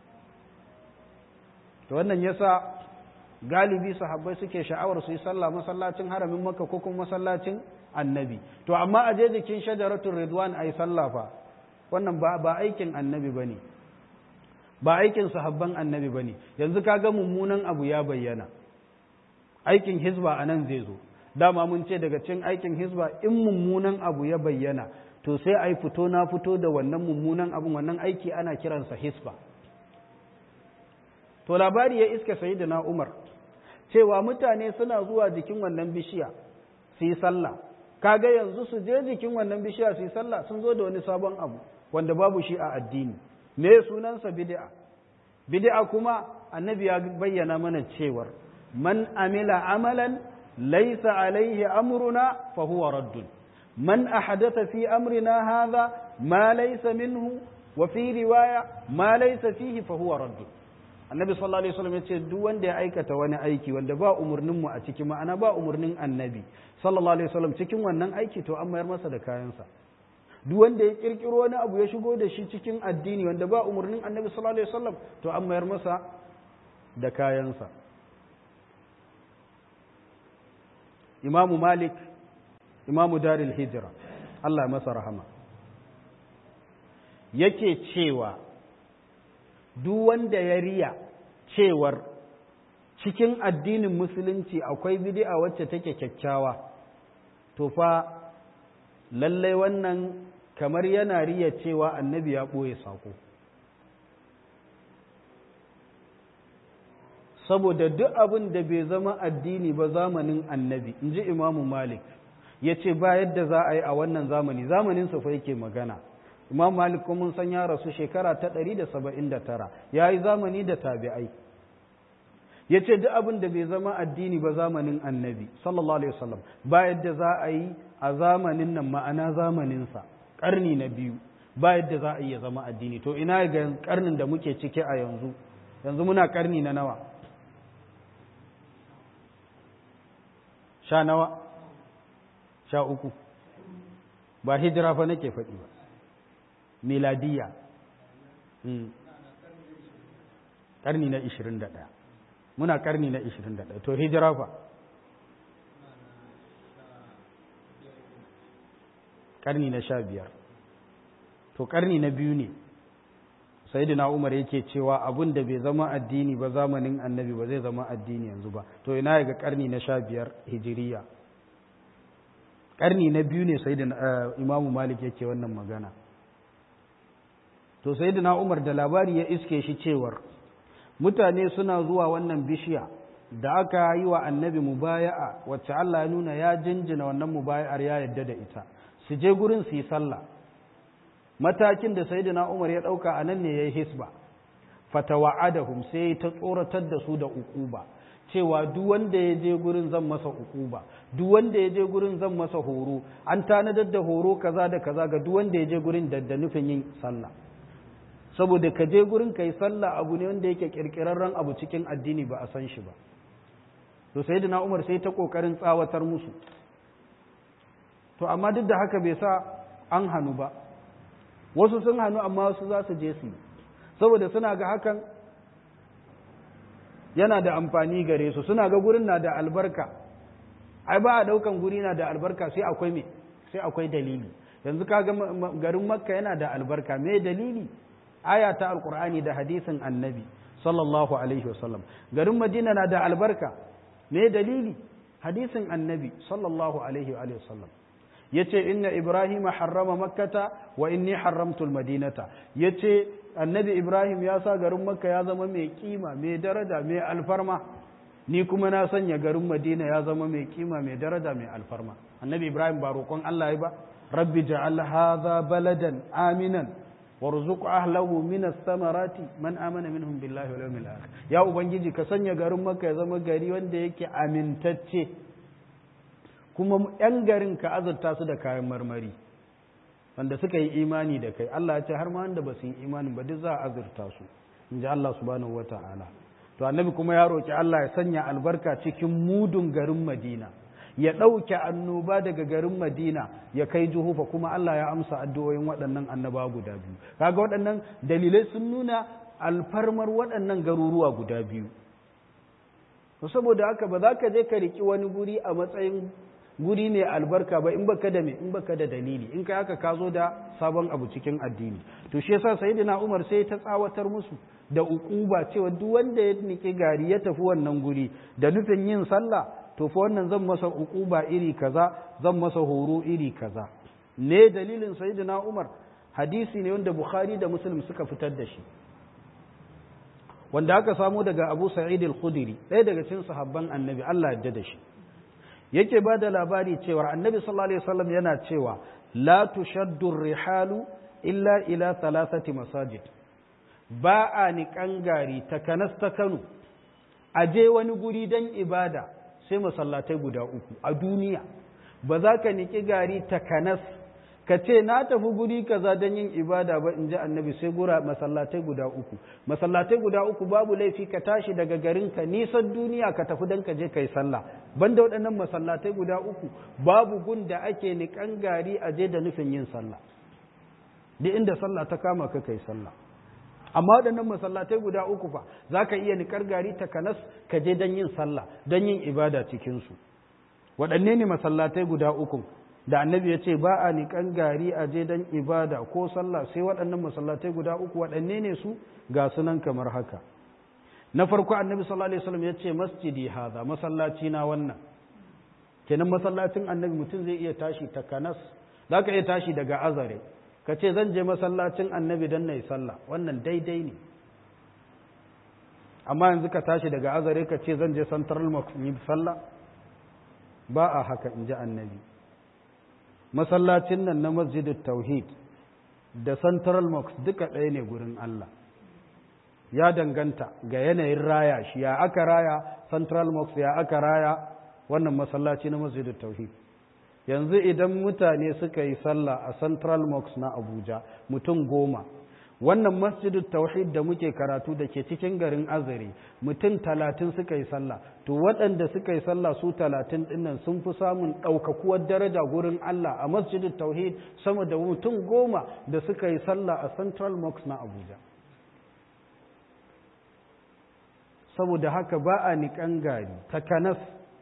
To wannan yasa galibi sahabbai suke sha'awar su yi sallah masallacin haramin Makka ko kuma masallacin annabi. To amma a je jikin shajaratul ridwan ayi sallah fa, wannan ba ba aikin annabi bane, ba aikin sahabban annabi bane. Yanzu kaga mummunan abu ya bayyana, aikin hizba anan zai zo. Dama mun ce daga cikin aikin hizba in mummunan abu ya bayyana to sai ai fito na fito da wannan mummunan abun, wannan aiki ana kiransa hizba. To labari ya iska sayyidina Umar cewa mutane suna zuwa jikin wannan bishiya su yi sallah. Kaga yanzu su je jikin wannan bishiya su yi sallah sun zo da wani sabon abu wanda babu shi a addini. Me sunansa? Bid'a. Bid'a kuma annabi ya bayyana mana cewar man amila amalan laysa alayhi amruna fa huwa raddun man ahdatha fi amrina hadha ma laysa minhu wa fi riwaya ma laysa fihi fa huwa raddun annabi sallallahu alaihi wasallam yace duk wanda ya aikata wani aiki wanda ba umurnin mu a cikin ma'ana ba umurnin annabi sallallahu alaihi wasallam cikin wannan aiki to an mayar masa da kayansa duk wanda ya kirkiro wani abu ya shigo da shi cikin addini wanda ba umurnin annabi sallallahu alaihi wasallam to an mayar masa da kayansa imamu malik imamu daril hijra Allah masa rahama yake cewa duk wanda ya riya cewar cikin addinin musulunci akwai bid'a wacce take kyakkyawa to fa lallai wannan kamar yana riya cewa annabi ya ɓoye sako saboda duk abin da bai zama addini ba zamanin annabi in ji imamu malik ya ce ba yadda za a yi a wannan zamani zamanin sa fa yake magana imam malik kuma mun san ya rasu shekara ta ɗari da saba'in da tara ya yi zamani da tabi'ai ya ce duk abin da bai zama addini ba zamanin annabi sallallahu alaihi wasallam ba yadda za a yi a zamanin nan ma'ana zamaninsa ƙarni na biyu ba yadda za a yi ya zama addini to ina ga ƙarnin da muke ciki a yanzu yanzu muna ƙarni na nawa sha nawa sha uku ba hijira fa nake faɗi ba miladiya ƙarni na ishirin da ɗaya muna ƙarni na ishirin da ɗaya to hijira fa ƙarni na sha biyar to ƙarni na biyu ne sayyidina umar yake cewa abin da bai zama addini ba zamanin annabi ba zai zama addini yanzu ba to ina ga ƙarni na sha biyar hijiriya ƙarni na biyu ne sayyidina imamu malik yake wannan magana to sayyidina umar da labari ya iske shi cewar mutane suna zuwa wannan bishiya da aka yi wa annabi mubaya'a wacce Allah ya nuna ya jinjina wannan mubaya'ar ya yadda da ita su je gurin su yi sallah matakin da sayyidina umar ya dauka anan ne yayi hisba fatawa'adahum sai ta tsoratar da su da uquba cewa duk wanda ya je gurin zan masa uquba duk wanda ya je gurin zan masa horo an tanadar da horo kaza da kaza ga duk wanda ya je gurin da nufin yin sallah saboda ka je gurin ka yi sallah abu ne wanda yake kirkirarren abu cikin addini ba a san shi ba to sayyidina umar sai ta kokarin tsawatar musu to amma duk da haka bai sa an hannu ba wasu sun hannu amma wasu za su je su yi saboda suna ga hakan yana da amfani gare su suna ga gurin na da albarka ai ba a daukan guri na da albarka sai akwai me sai akwai dalili yanzu kaga garin makka yana da albarka me dalili aya ta alqur'ani da hadisin annabi sallallahu alaihi wasallam garin madina na da albarka me dalili hadisin annabi sallallahu alaihi wa sallam yace inna ibrahima harrama makkata wa inni haramtu almadinata yace annabi ibrahim ya sa garin makka ya zama mai kima mai daraja mai alfarma ni kuma na sanya garin madina ya zama mai kima mai daraja mai alfarma annabi ibrahim ba roƙon Allah ya ba rabbi ja'al hadha baladan aminan warzuq ahlahu min ath-thamarati man amana minhum billahi wal yawmil akhir ya ubangiji ka sanya garin makka ya zama gari wanda yake amintacce kuma yan garin ka azurta su da kayan marmari wanda suka yi imani da kai Allah ya ce har ma wanda ba su yi imani ba duk za a azurta su inji Allah subhanahu wata'ala to annabi kuma ya roki Allah ya sanya albarka cikin mudun garin Madina ya ɗauke annoba daga garin Madina ya kai Juhufa kuma Allah ya amsa addu'o'in waɗannan annaba guda biyu kaga waɗannan dalilai sun nuna alfarmar waɗannan garuruwa guda biyu saboda haka ba za ka je ka riki wani guri a matsayin guri ne albarka ba in baka da me in baka da dalili in kai haka ka zo da sabon abu cikin addini to shi yasa sayyidina Umar sai ta tsawatar musu da ukuba cewa duk wanda ya niki gari ya tafi wannan guri da nufin yin sallah to fa wannan zan masa ukuba iri kaza zan masa horo iri kaza ne dalilin sayyidina Umar hadisi ne wanda Bukhari da Muslim suka fitar da shi wanda aka samu daga Abu Sa'id al-Khudri ɗaya daga cikin sahabban Annabi Allah ya da shi yake ba da labari cewa Annabi sallallahu alaihi wasallam yana cewa la tushaddu rihalu illa ila thalathati masajid ba a niƙan gari ta kanas ta Kano aje wani guri dan ibada sai masallatai guda uku a duniya. Ba za ka niki gari takanas ka ce na tafi guri kaza don yin ibada ba in ji annabi sai gura masallatai guda uku. Masallatai guda uku babu laifi ka tashi daga garin ka nisan duniya ka tafi don ka je kai sallah. Banda waɗannan masallatai guda uku babu gun da ake nikan gari a je da nufin yin sallah. Duk inda sallah ta kama ka kai sallah. Amma waɗannan masallatai guda uku fa za ka iya nikar gari takanas ka je don yin sallah don yin ibada cikinsu. Waɗanne ne masallatai guda uku da annabi ya ce ba a niƙan gari a je don ibada ko sallah sai waɗannan masallatai guda uku waɗanne ne su ga sunan kamar haka. Na farko annabi sallallahu alaihi wasallam ya ce masjidi haza masallaci na wannan. Kenan masallacin annabi mutum zai iya tashi takanas, za ka iya tashi daga azare ka ce zan je masallacin annabi don na yi sallah, wannan daidai ne. Amma yanzu ka tashi daga azare ka ce zan je central mosque yi sallah, ba a haka in ji annabi. Masallacin nan na masjidin tauhid da central mosque duka ɗaya ne gurin Allah, ya danganta ga yanayin raya shi, ya aka raya central mosque, ya aka raya wannan masallaci na masjidin tauhid. Yanzu idan mutane suka yi sallah a central mosque na Abuja mutum goma, wannan masjidin tauhid da muke karatu da ke cikin garin Azare mutum talatin suka yi sallah, to waɗanda suka yi sallah su talatin ɗinnan sun fi samun ɗaukakuwar daraja gurin Allah a masjidin tauhid sama da mutum goma da suka yi sallah a central mosque na Abuja. Saboda haka ba a niƙan gari takanas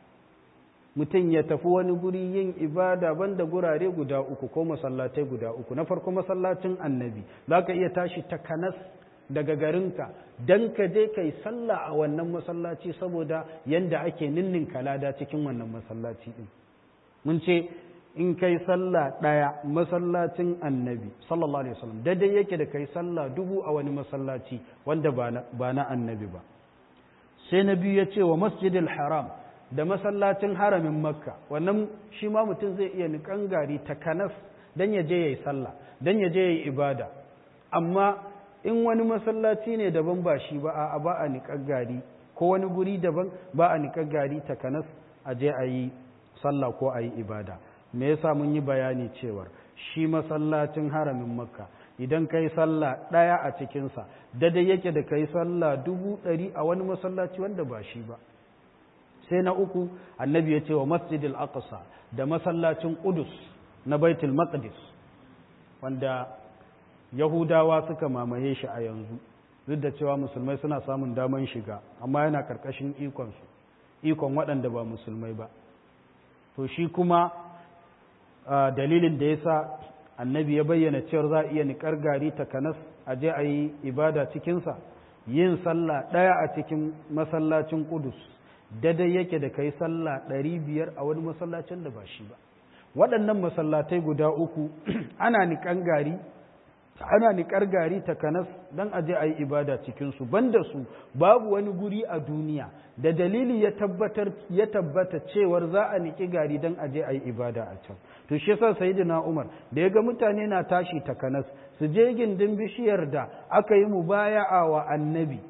mutum ya tafi wani guri yin ibada banda gurare guda uku ko masallatai guda uku. Na farko masallacin annabi, za ka iya tashi takanas daga garinka don ka je ka yi sallah a wannan masallaci saboda yanda ake ninnin kalada cikin wannan masallaci ɗin. Mun ce in kai sallah ɗaya masallacin annabi sallallahu alaihi wasallam daidai yake da kai sallah dubu a wani masallaci wanda ba na annabi ba. Sai na biyu ya ce wa masjidil haram da masallacin haramin makka, wannan shi ma mutum zai iya niƙan gari takanas don ya je ya yi sallah don ya je ya yi ibada. Amma in wani masallaci ne daban ba shi ba a ba a niƙan gari, ko wani guri daban ba a niƙan gari takanas a je a yi sallah ko a yi ibada. Me yasa mun yi bayani cewar shi masallacin haramin makka idan kai sallah ɗaya a cikinsa daidai yake da kai sallah dubu ɗari a wani masallaci wanda ba shi ba. Sai na uku annabi ya ce wa masjidil aqsa da masallacin Qudus na Baitul Maqdis wanda Yahudawa suka mamaye shi a yanzu, duk da cewa musulmai suna samun daman shiga amma yana karkashin ikon su, ikon waɗanda ba musulmai ba. To shi kuma dalilin da yasa annabi ya bayyana cewa za a iya niƙar gari takanas a je a yi ibada cikinsa, yin sallah ɗaya a cikin masallacin Qudus daidai yake da kai sallah ɗari biyar a wani masallacin da ba shi ba. Waɗannan masallatai guda uku ana niƙan gari ana niƙar gari takanas don aje a yi ibada cikinsu, banda su babu wani guri a duniya da dalili ya tabbatar ya tabbata cewar za a niƙi gari don aje a yi ibada a can. To shi yasa sayyidina Umar da ya ga mutane na tashi takanas su je gindin bishiyar da aka yi mubaya'a wa annabi,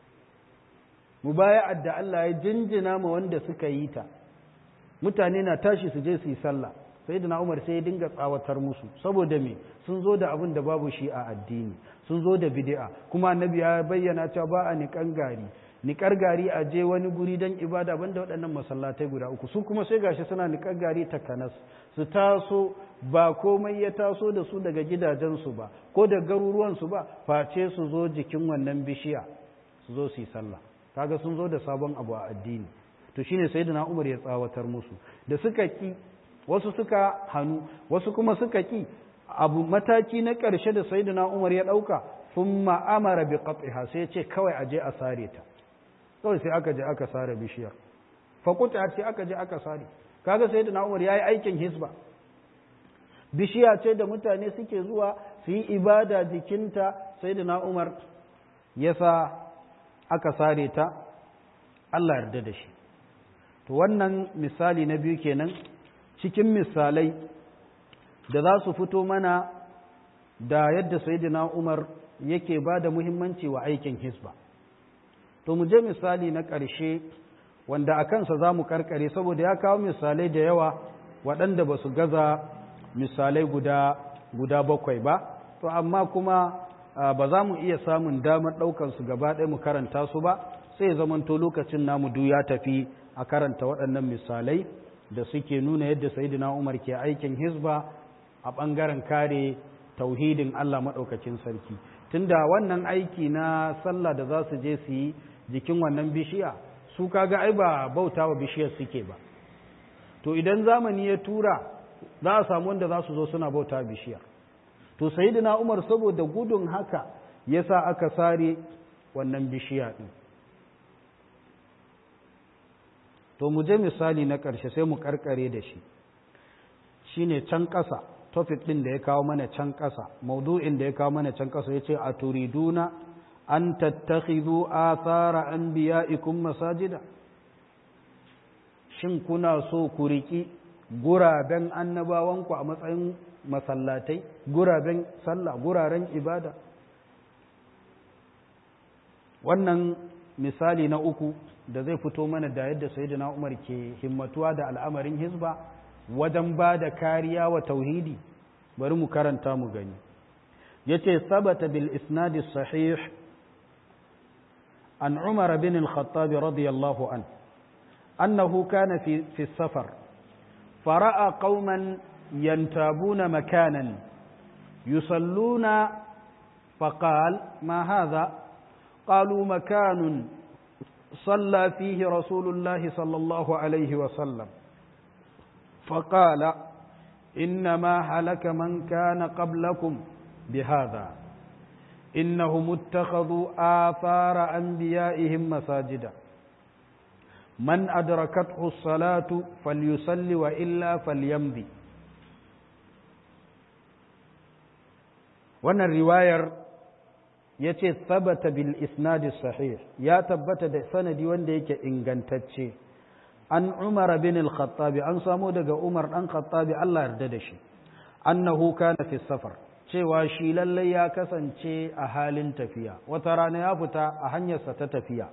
mubaya'ar da Allah ya jinjina ma wanda suka yi ta, mutane na tashi su je su yi sallah, sayyidina Umar sai ya dinga tsawatar musu saboda me sun zo da abin da babu shi a addini, sun zo da bid'a, kuma annabi ya bayyana cewa ba a niƙan gari niƙar gari a je wani guri don ibada banda waɗannan masallatai guda uku. Su kuma sai gashi suna niƙar gari takanas su taso, ba komai ya taso da su daga gidajensu ba ko da garuruwansu ba face su zo jikin wannan bishiya su zo su yi sallah. Kaga sun zo da sabon abu a addini. To shine sayyidina Umar ya tsawatar musu, da suka ki wasu suka hannu wasu kuma suka ki, abu mataki na ƙarshe da sayyidina Umar ya ɗauka thumma amara bi qat'iha, sai ya ce kawai aje a sare ta. Kawai sai aka je aka sare bishiyar, fa qut'at sai aka je aka sare. Kaga sayyidina Umar yayi aikin hisba, bishiya ce da mutane suke zuwa su yi ibada jikinta, sayyidina Umar yasa aka sare ta, Allah yarda da shi. To wannan misali na biyu kenan cikin misalai da za su fito mana da yadda sayyidina Umar yake ba da muhimmanci wa aikin hisba. To mu je misali na ƙarshe wanda a kansa za mu karkare saboda ya kawo misalai da yawa waɗanda ba su gaza misalai guda guda bakwai ba, to amma kuma ba za mu iya samun damar ɗaukansu gaba ɗaya mu karanta su ba, sai ya zamanto lokacin namu du ya tafi a karanta waɗannan misalai da suke nuna yadda Sayyidina Umar ke aikin hizba a ɓangaren kare tauhidin Allah maɗaukacin sarki. Tunda wannan aiki na sallah da za su je su yi jikin wannan bishiya, su kaga ai ba bauta wa bishiyar suke ba. To idan zamani ya tura za a samu wanda za su zo suna bauta wa bishiyar. To Sayyidina Umar saboda gudun haka yasa aka sare wannan bishiya ɗin. To mu je misali na ƙarshe sai mu karkare da shi, shine can ƙasa, topic ɗin da ya kawo mana can ƙasa, maudu'in da ya kawo mana can ƙasa ya ce a turiduna an tattakhidhu athara anbiya'ikum masajida, shin kuna so ku riki guraben annabawanku a matsayin masallatai, guraben sallah, guraren ibada? Wannan misali na uku da zai fito mana da yadda Sayyidina Umar ke himmatuwa da al'amarin hizba wajen ba da kariya wa tauhidi, bari mu karanta mu gani. Yace sabata bil isnad sahih an Umar bin al-Khattab radiyallahu an annahu kana fi fi safar fara'a qauman yantabuna makanan yusalluna faqala ma hadha qalu makanun صلى فيه رسول الله صلى الله عليه وسلم فقال إنما هلك من كان قبلكم بهذا إنهم اتخذوا آثار أنبيائهم مساجدا من أدركته الصلاة فليصل وإلا فليمضي. وأن الرواية ya ce sabata bil isnadi sahih, ya tabbata da sanadi wanda yake ingantacce an Umar bin al-Khattabi, an samo daga Umar dan Khattabi Allah yarda da shi, annahu kana fi safar, cewa shi lallai ya kasance a halin tafiya. Wata rana ya fita a hanyarsa ta tafiya,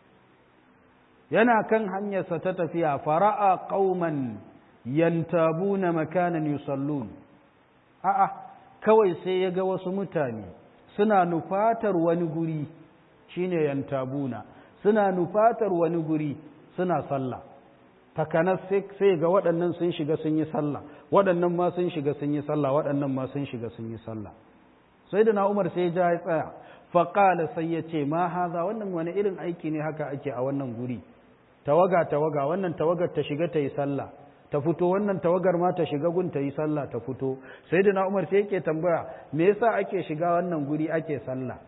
yana kan hanyarsa ta tafiya fara'a qauman yantabuna makanan yusallun, a'a kawai sai ya ga wasu mutane suna nufatar wani guri, shine yantabuna, suna nufatar wani guri suna sallah. Takanas sai ga waɗannan sun shiga sun yi sallah, waɗannan ma sun shiga sun yi sallah, waɗannan ma sun shiga sun yi sallah. Sai da na Umar sai ja ya tsaya, faƙala sai ya ce ma haza, wannan wani irin aiki ne haka ake a wannan guri? Tawaga tawaga, wannan tawagar ta shiga ta yi sallah ta fito, wannan tawagar ma ta shiga gun ta yi sallah ta fito. Sai da na Umar sai yake tambaya, me yasa ake shiga wannan guri ake sallah?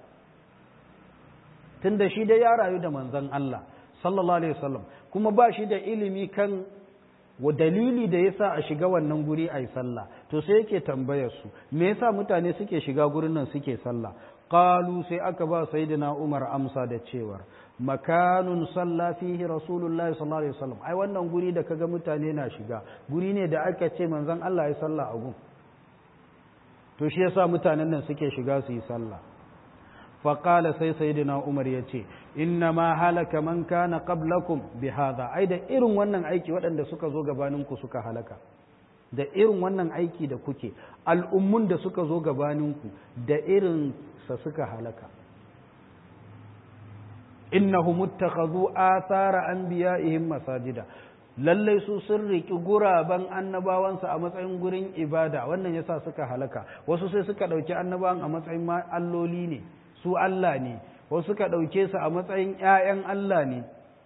Tunda shi dai ya rayu da manzon Allah sallallahu alaihi wasallam, kuma ba shi da ilimi kan wa dalili da yasa a shiga wannan guri ayi sallah. To sai yake tambayar su, me yasa mutane suke shiga gurin nan suke sallah? Qalu, sai aka ba sayyidina Umar amsa da cewar makanun salla fihi rasulullahi sallallahu alaihi wasallam, ai wannan guri da kaga mutane na shiga guri ne da aka ce manzon Allah ya salla a gun, to shi yasa mutanen nan suke shiga su yi sallah. fa qala, sai sayyidina Umar yace inna ma halaka man kana qablakum bi hadha, ai da irin wannan aiki waɗanda suka zo gabanin ku suka halaka, da irin wannan aiki da kuke, al'ummun da suka zo gabanin ku da irin sa suka halaka. innahum ittakhadhu athara anbiya'ihim masajida, lallai su sun riki guraban annabawansu a matsayin gurin ibada, wannan yasa suka halaka. Wasu sai suka dauki annabawan a matsayin alloli ne, su Allah ne, wasu suka dauke su a matsayin ƴaƴan Allah ne.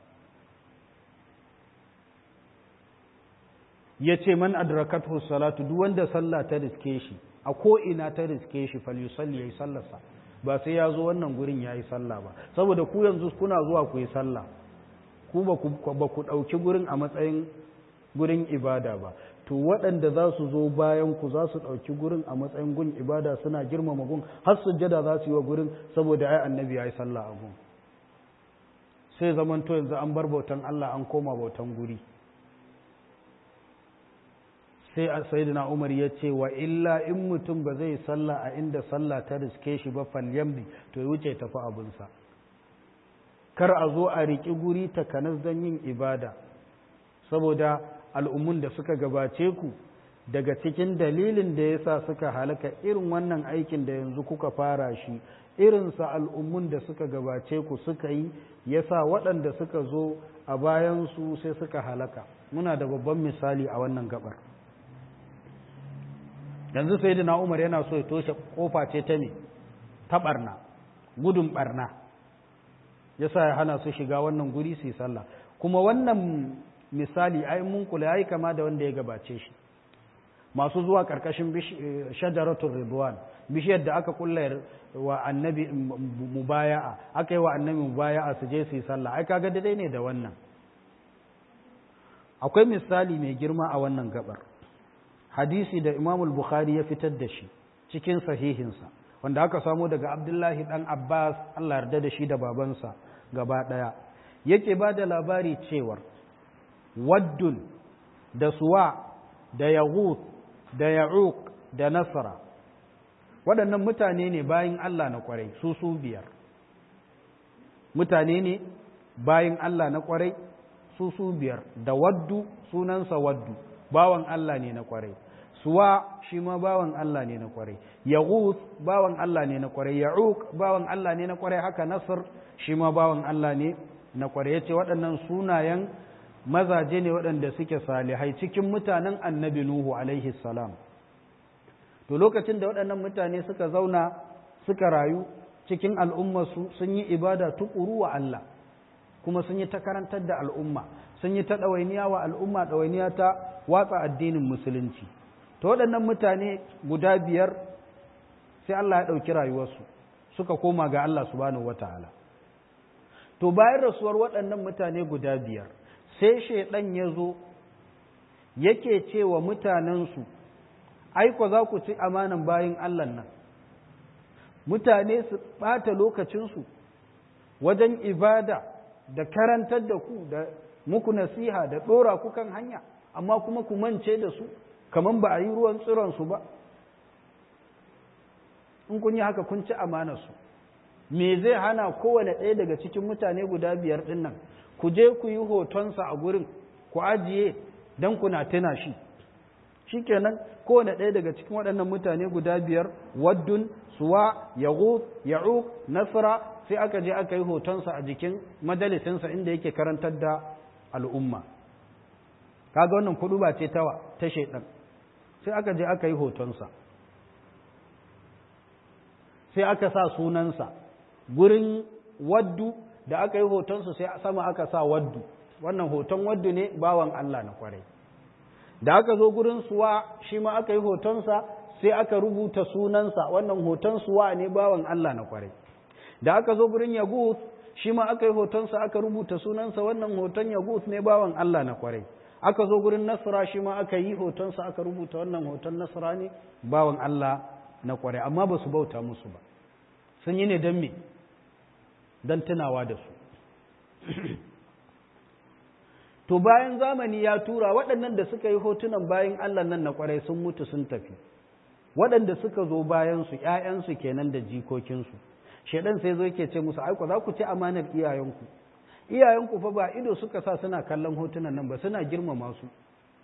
yace man adrakathu salatu, duk wanda sallah ta riske shi a ko ina ta riske shi falyusalli, yayi sallarsa, ba sai ya zo wannan gurin ya yi sallah ba, saboda ku yanzu kuna zuwa ku yi sallah, ku ba ku ɗauki gurin a matsayin gurin ibada ba. To waɗanda za su zo bayan ku za su ɗauki gurin a matsayin gun ibada, suna girmama gun, har sujjada za su yi wa gurin, saboda ai annabi ya yi sallah a gun. Sai zaman to yanzu an bar bautan Allah an koma bautan guri. Sai sayyidina Umar ya ce wa illa in mutum ba zai sallah a inda sallah ta riske shi ba falyamdi, to ya wuce tafi abinsa. kar a zo a riƙi guri takanas don yin ibada, saboda al'ummun da suka gabace ku daga cikin dalilin da ya sa suka halaka irin wannan aikin da yanzu kuka fara shi, irinsa al'ummun da suka gabace ku suka yi, ya sa waɗanda suka zo a bayansu sai suka halaka. Muna da babban misali a wannan gabar. Yanzu sai na Umar yana so ya toshe kofa ce ta ne, ta ɓarna, gudun ɓarna, ya sa ya hana su shiga wannan guri su yi sallah. Kuma wannan misali ai mun kula ya yi kama da wanda ya gabace shi. Masu zuwa ƙarƙashin shajaratun Ridwan, bishiyar da aka kulla wa annabi mubaya'a, aka yi wa annabi mubaya'a su je su yi sallah, ai kaga daidai ne da wannan. Akwai misali mai girma a wannan gabar, hadisi da Imamul Bukhari ya fitar da shi cikin sahihinsa, wanda aka samo daga Abdullahi ɗan Abbas, Allah yarda da shi da babansa gaba ɗaya, yake ba da labari cewar waddun da suwa da yaghut da ya'uq da nasara, waɗannan mutane ne bayin Allah na ƙwarai, su su biyar mutane ne bayin Allah na ƙwarai, su su biyar. Da waddu, sunansa waddu, bawan Allah ne na ƙwarai. Suwa shi ma bawan Allah ne na ƙwarai. Yaghut bawan Allah ne na ƙwarai. Ya'uq bawan Allah ne na ƙwarai. Haka Nasr shi ma bawan Allah ne na ƙwarai. Yace waɗannan sunayen mazaje ne waɗanda suke salihai cikin mutanen annabi Nuhu alaihi salam. To lokacin da waɗannan mutane suka zauna suka rayu cikin al'ummarsu, sun yi ibada tuƙuru wa Allah, kuma sun yi ta karantar da al'umma, sun yi ta ɗawainiya wa al'umma, ɗawainiya ta watsa addinin musulunci. To waɗannan mutane guda biyar sai Allah ya ɗauki rayuwarsu, suka koma ga Allah subhanahu wata'ala. To bayan rasuwar waɗannan mutane guda biyar, sai shaiɗan ya zo yake ce wa mutanensu, aiko za ku ci amanan bayin Allah nan, mutane su ɓata lokacinsu wajen ibada da karantar da ku da muku nasiha da ɗora ku kan hanya, amma kuma ku mance da su kamar ba a yi ruwan tsironsu ba. In kun yi haka kun ci amanarsu. Me zai hana kowane ɗaya daga cikin mutane guda biyar ɗin nan ku je ku yi hotonsa a gurin ku ajiye don kuna tuna shi. Shi kenan kowane ɗaya daga cikin waɗannan mutane guda biyar, waddun, suwa, yaghut, ya'uq, nasra, sai aka je aka yi hotonsa a jikin majalisinsa inda yake karantar da al'umma. Kaga wannan kudu ba ce tawa ta shaidan. Sai aka je aka yi hotonsa, sai aka sa sunansa gurin waddu da aka yi hotonsa, sai sama aka sa waddu. Wannan hoton waddu ne bawan Allah na kwarai. Da aka zo gurin suwa shi ma aka yi hotonsa, sai aka rubuta sunansa, wannan hoton suwa ne bawan Allah na kwarai. Da aka zo gurin yaguth shi ma aka yi hotonsa, aka rubuta sunansa, wannan hoton yaguth ne bawan Allah na kwarai. Aka zo gurin nasra shi ma aka yi hotonsa, aka rubuta wannan hoton nasra ne bawan Allah na kwarai. Amma ba su bauta musu ba, sun yi ne don me? Don tunawa da su. To bayan zamani ya tura, waɗannan da suka yi hotunan bayan Allah nan na kwarai sun mutu sun tafi. Waɗanda suka zo bayansu, ‘ya'yansu kenan da jikokinsu. Shaidan sai zo yake ce musu, aiko za ku ci amanar iyayenku. Iyayenku fa ba ido suka sa suna kallon hotunan nan ba, suna girmama su.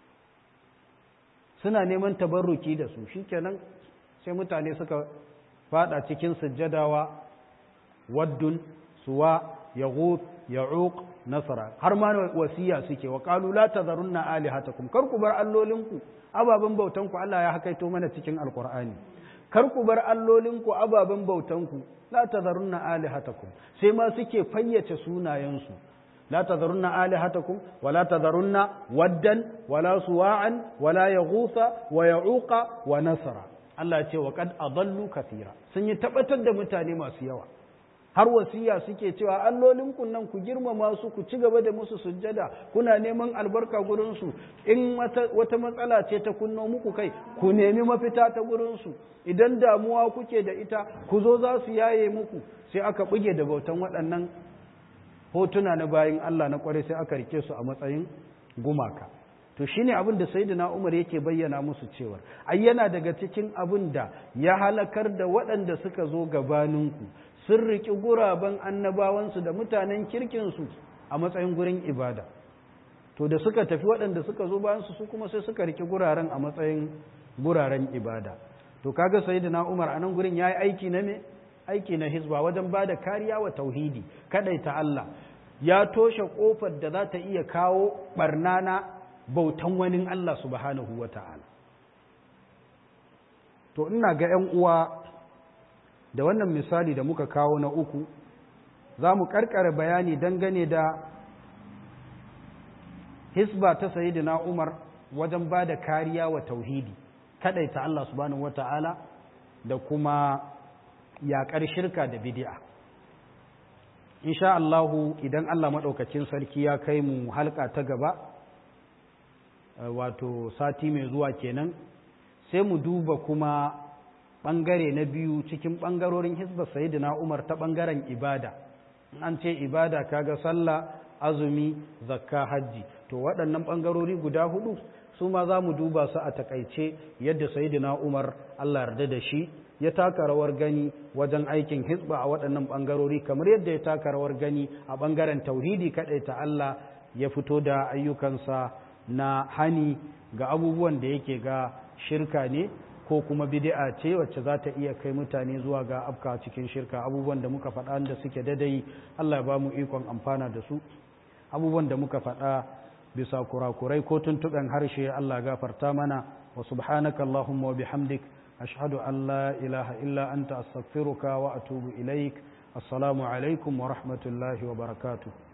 Suna neman tabarruki da su. Shikenan sai mutane suka fada cikin sujjadawa waddun, suwa, yaghut, ya'uq, nasara. Har ma wasiya suke wa qalu la tadharunna alihatakum, kar ku bar allolinku, ababen bautanku. Allah ya hakaito mana cikin alqur'ani, kar ku bar allolinku, ababen bautanku, la tadharunna alihatakum. Sai ma suke fayyace sunayensu, la tadharunna alihatakum wa la tadharunna waddan wala suwa'an wala yaghutha wa ya'uqa wa nasara. Allah ya ce wa qad adallu kathira, sun yi tabbatar da mutane masu yawa. Har wasiya suke cewa allolinku nan ku girmama su, ku ci gaba da musu sujjada, kuna neman albarka gurinsu. In wata matsala ce ta kunno muku kai, ku nemi mafita ta gurinsu. Idan damuwa kuke da ita, ku zo za su yaye muku. Sai aka buge da bautan waɗannan hotuna na bayin Allah na ƙwarai, sai aka rike su a matsayin gumaka. To shine abin da Sayyidina Umar yake bayyana musu cewa ai yana daga cikin abin da ya halakar da waɗanda suka zo gabaninku, sun riƙi guraben annabawansu da mutanen kirkinsu a matsayin gurin ibada to da suka tafi waɗanda suka zo bayansu su kuma sai suka riƙi guraren a matsayin guraren ibada to kaga sayyidina Umar a nan gurin yayi aiki na me aiki na hizba wajen bada kariya wa tauhidi kadaita Allah ya toshe kofar da za ta iya kawo barna na bautan wani Allah subhanahu wata'ala to ina ga ƴan uwa da wannan misali da muka kawo na uku za mu karkare bayani dangane da hisba ta sayyidina Umar wajen ba da kariya wa tauhidi kadaita Allah subhanahu wata'ala da kuma yaƙar shirka da bid'a insha Allah idan Allah madaukakin sarki ya kai mu halka ta gaba wato sati mai zuwa kenan sai mu duba kuma ɓangare na biyu cikin ɓangarorin hisbar sayyidina Umar ta ɓangaren ibada an ce ibada kaga sallah azumi zakka hajji to waɗannan ɓangarori guda hudu su ma za mu duba su a takaice yadda sayyidina Umar Allah yarda da shi ya taka rawar gani wajen aikin hisba a waɗannan ɓangarori kamar yadda ya taka rawar gani a ɓangaren tauhidi kaɗai ta Allah ya fito da ayyukansa na hani ga abubuwan da yake ga shirka ne ko kuma bid'a ce wacce za ta iya kai mutane zuwa ga afka cikin shirka abubuwan da muka faɗa da suke dadai Allah ya ba mu ikon amfana da su abubuwan da muka faɗa bisa kurakurai ko tuntuɓen harshe Allah gafarta mana wa subhanaka Allahumma wa bihamdik ashhadu an la ilaha illa anta astaghfiruka wa atubu ilaik assalamu alaikum wa rahmatullahi wa barakatuh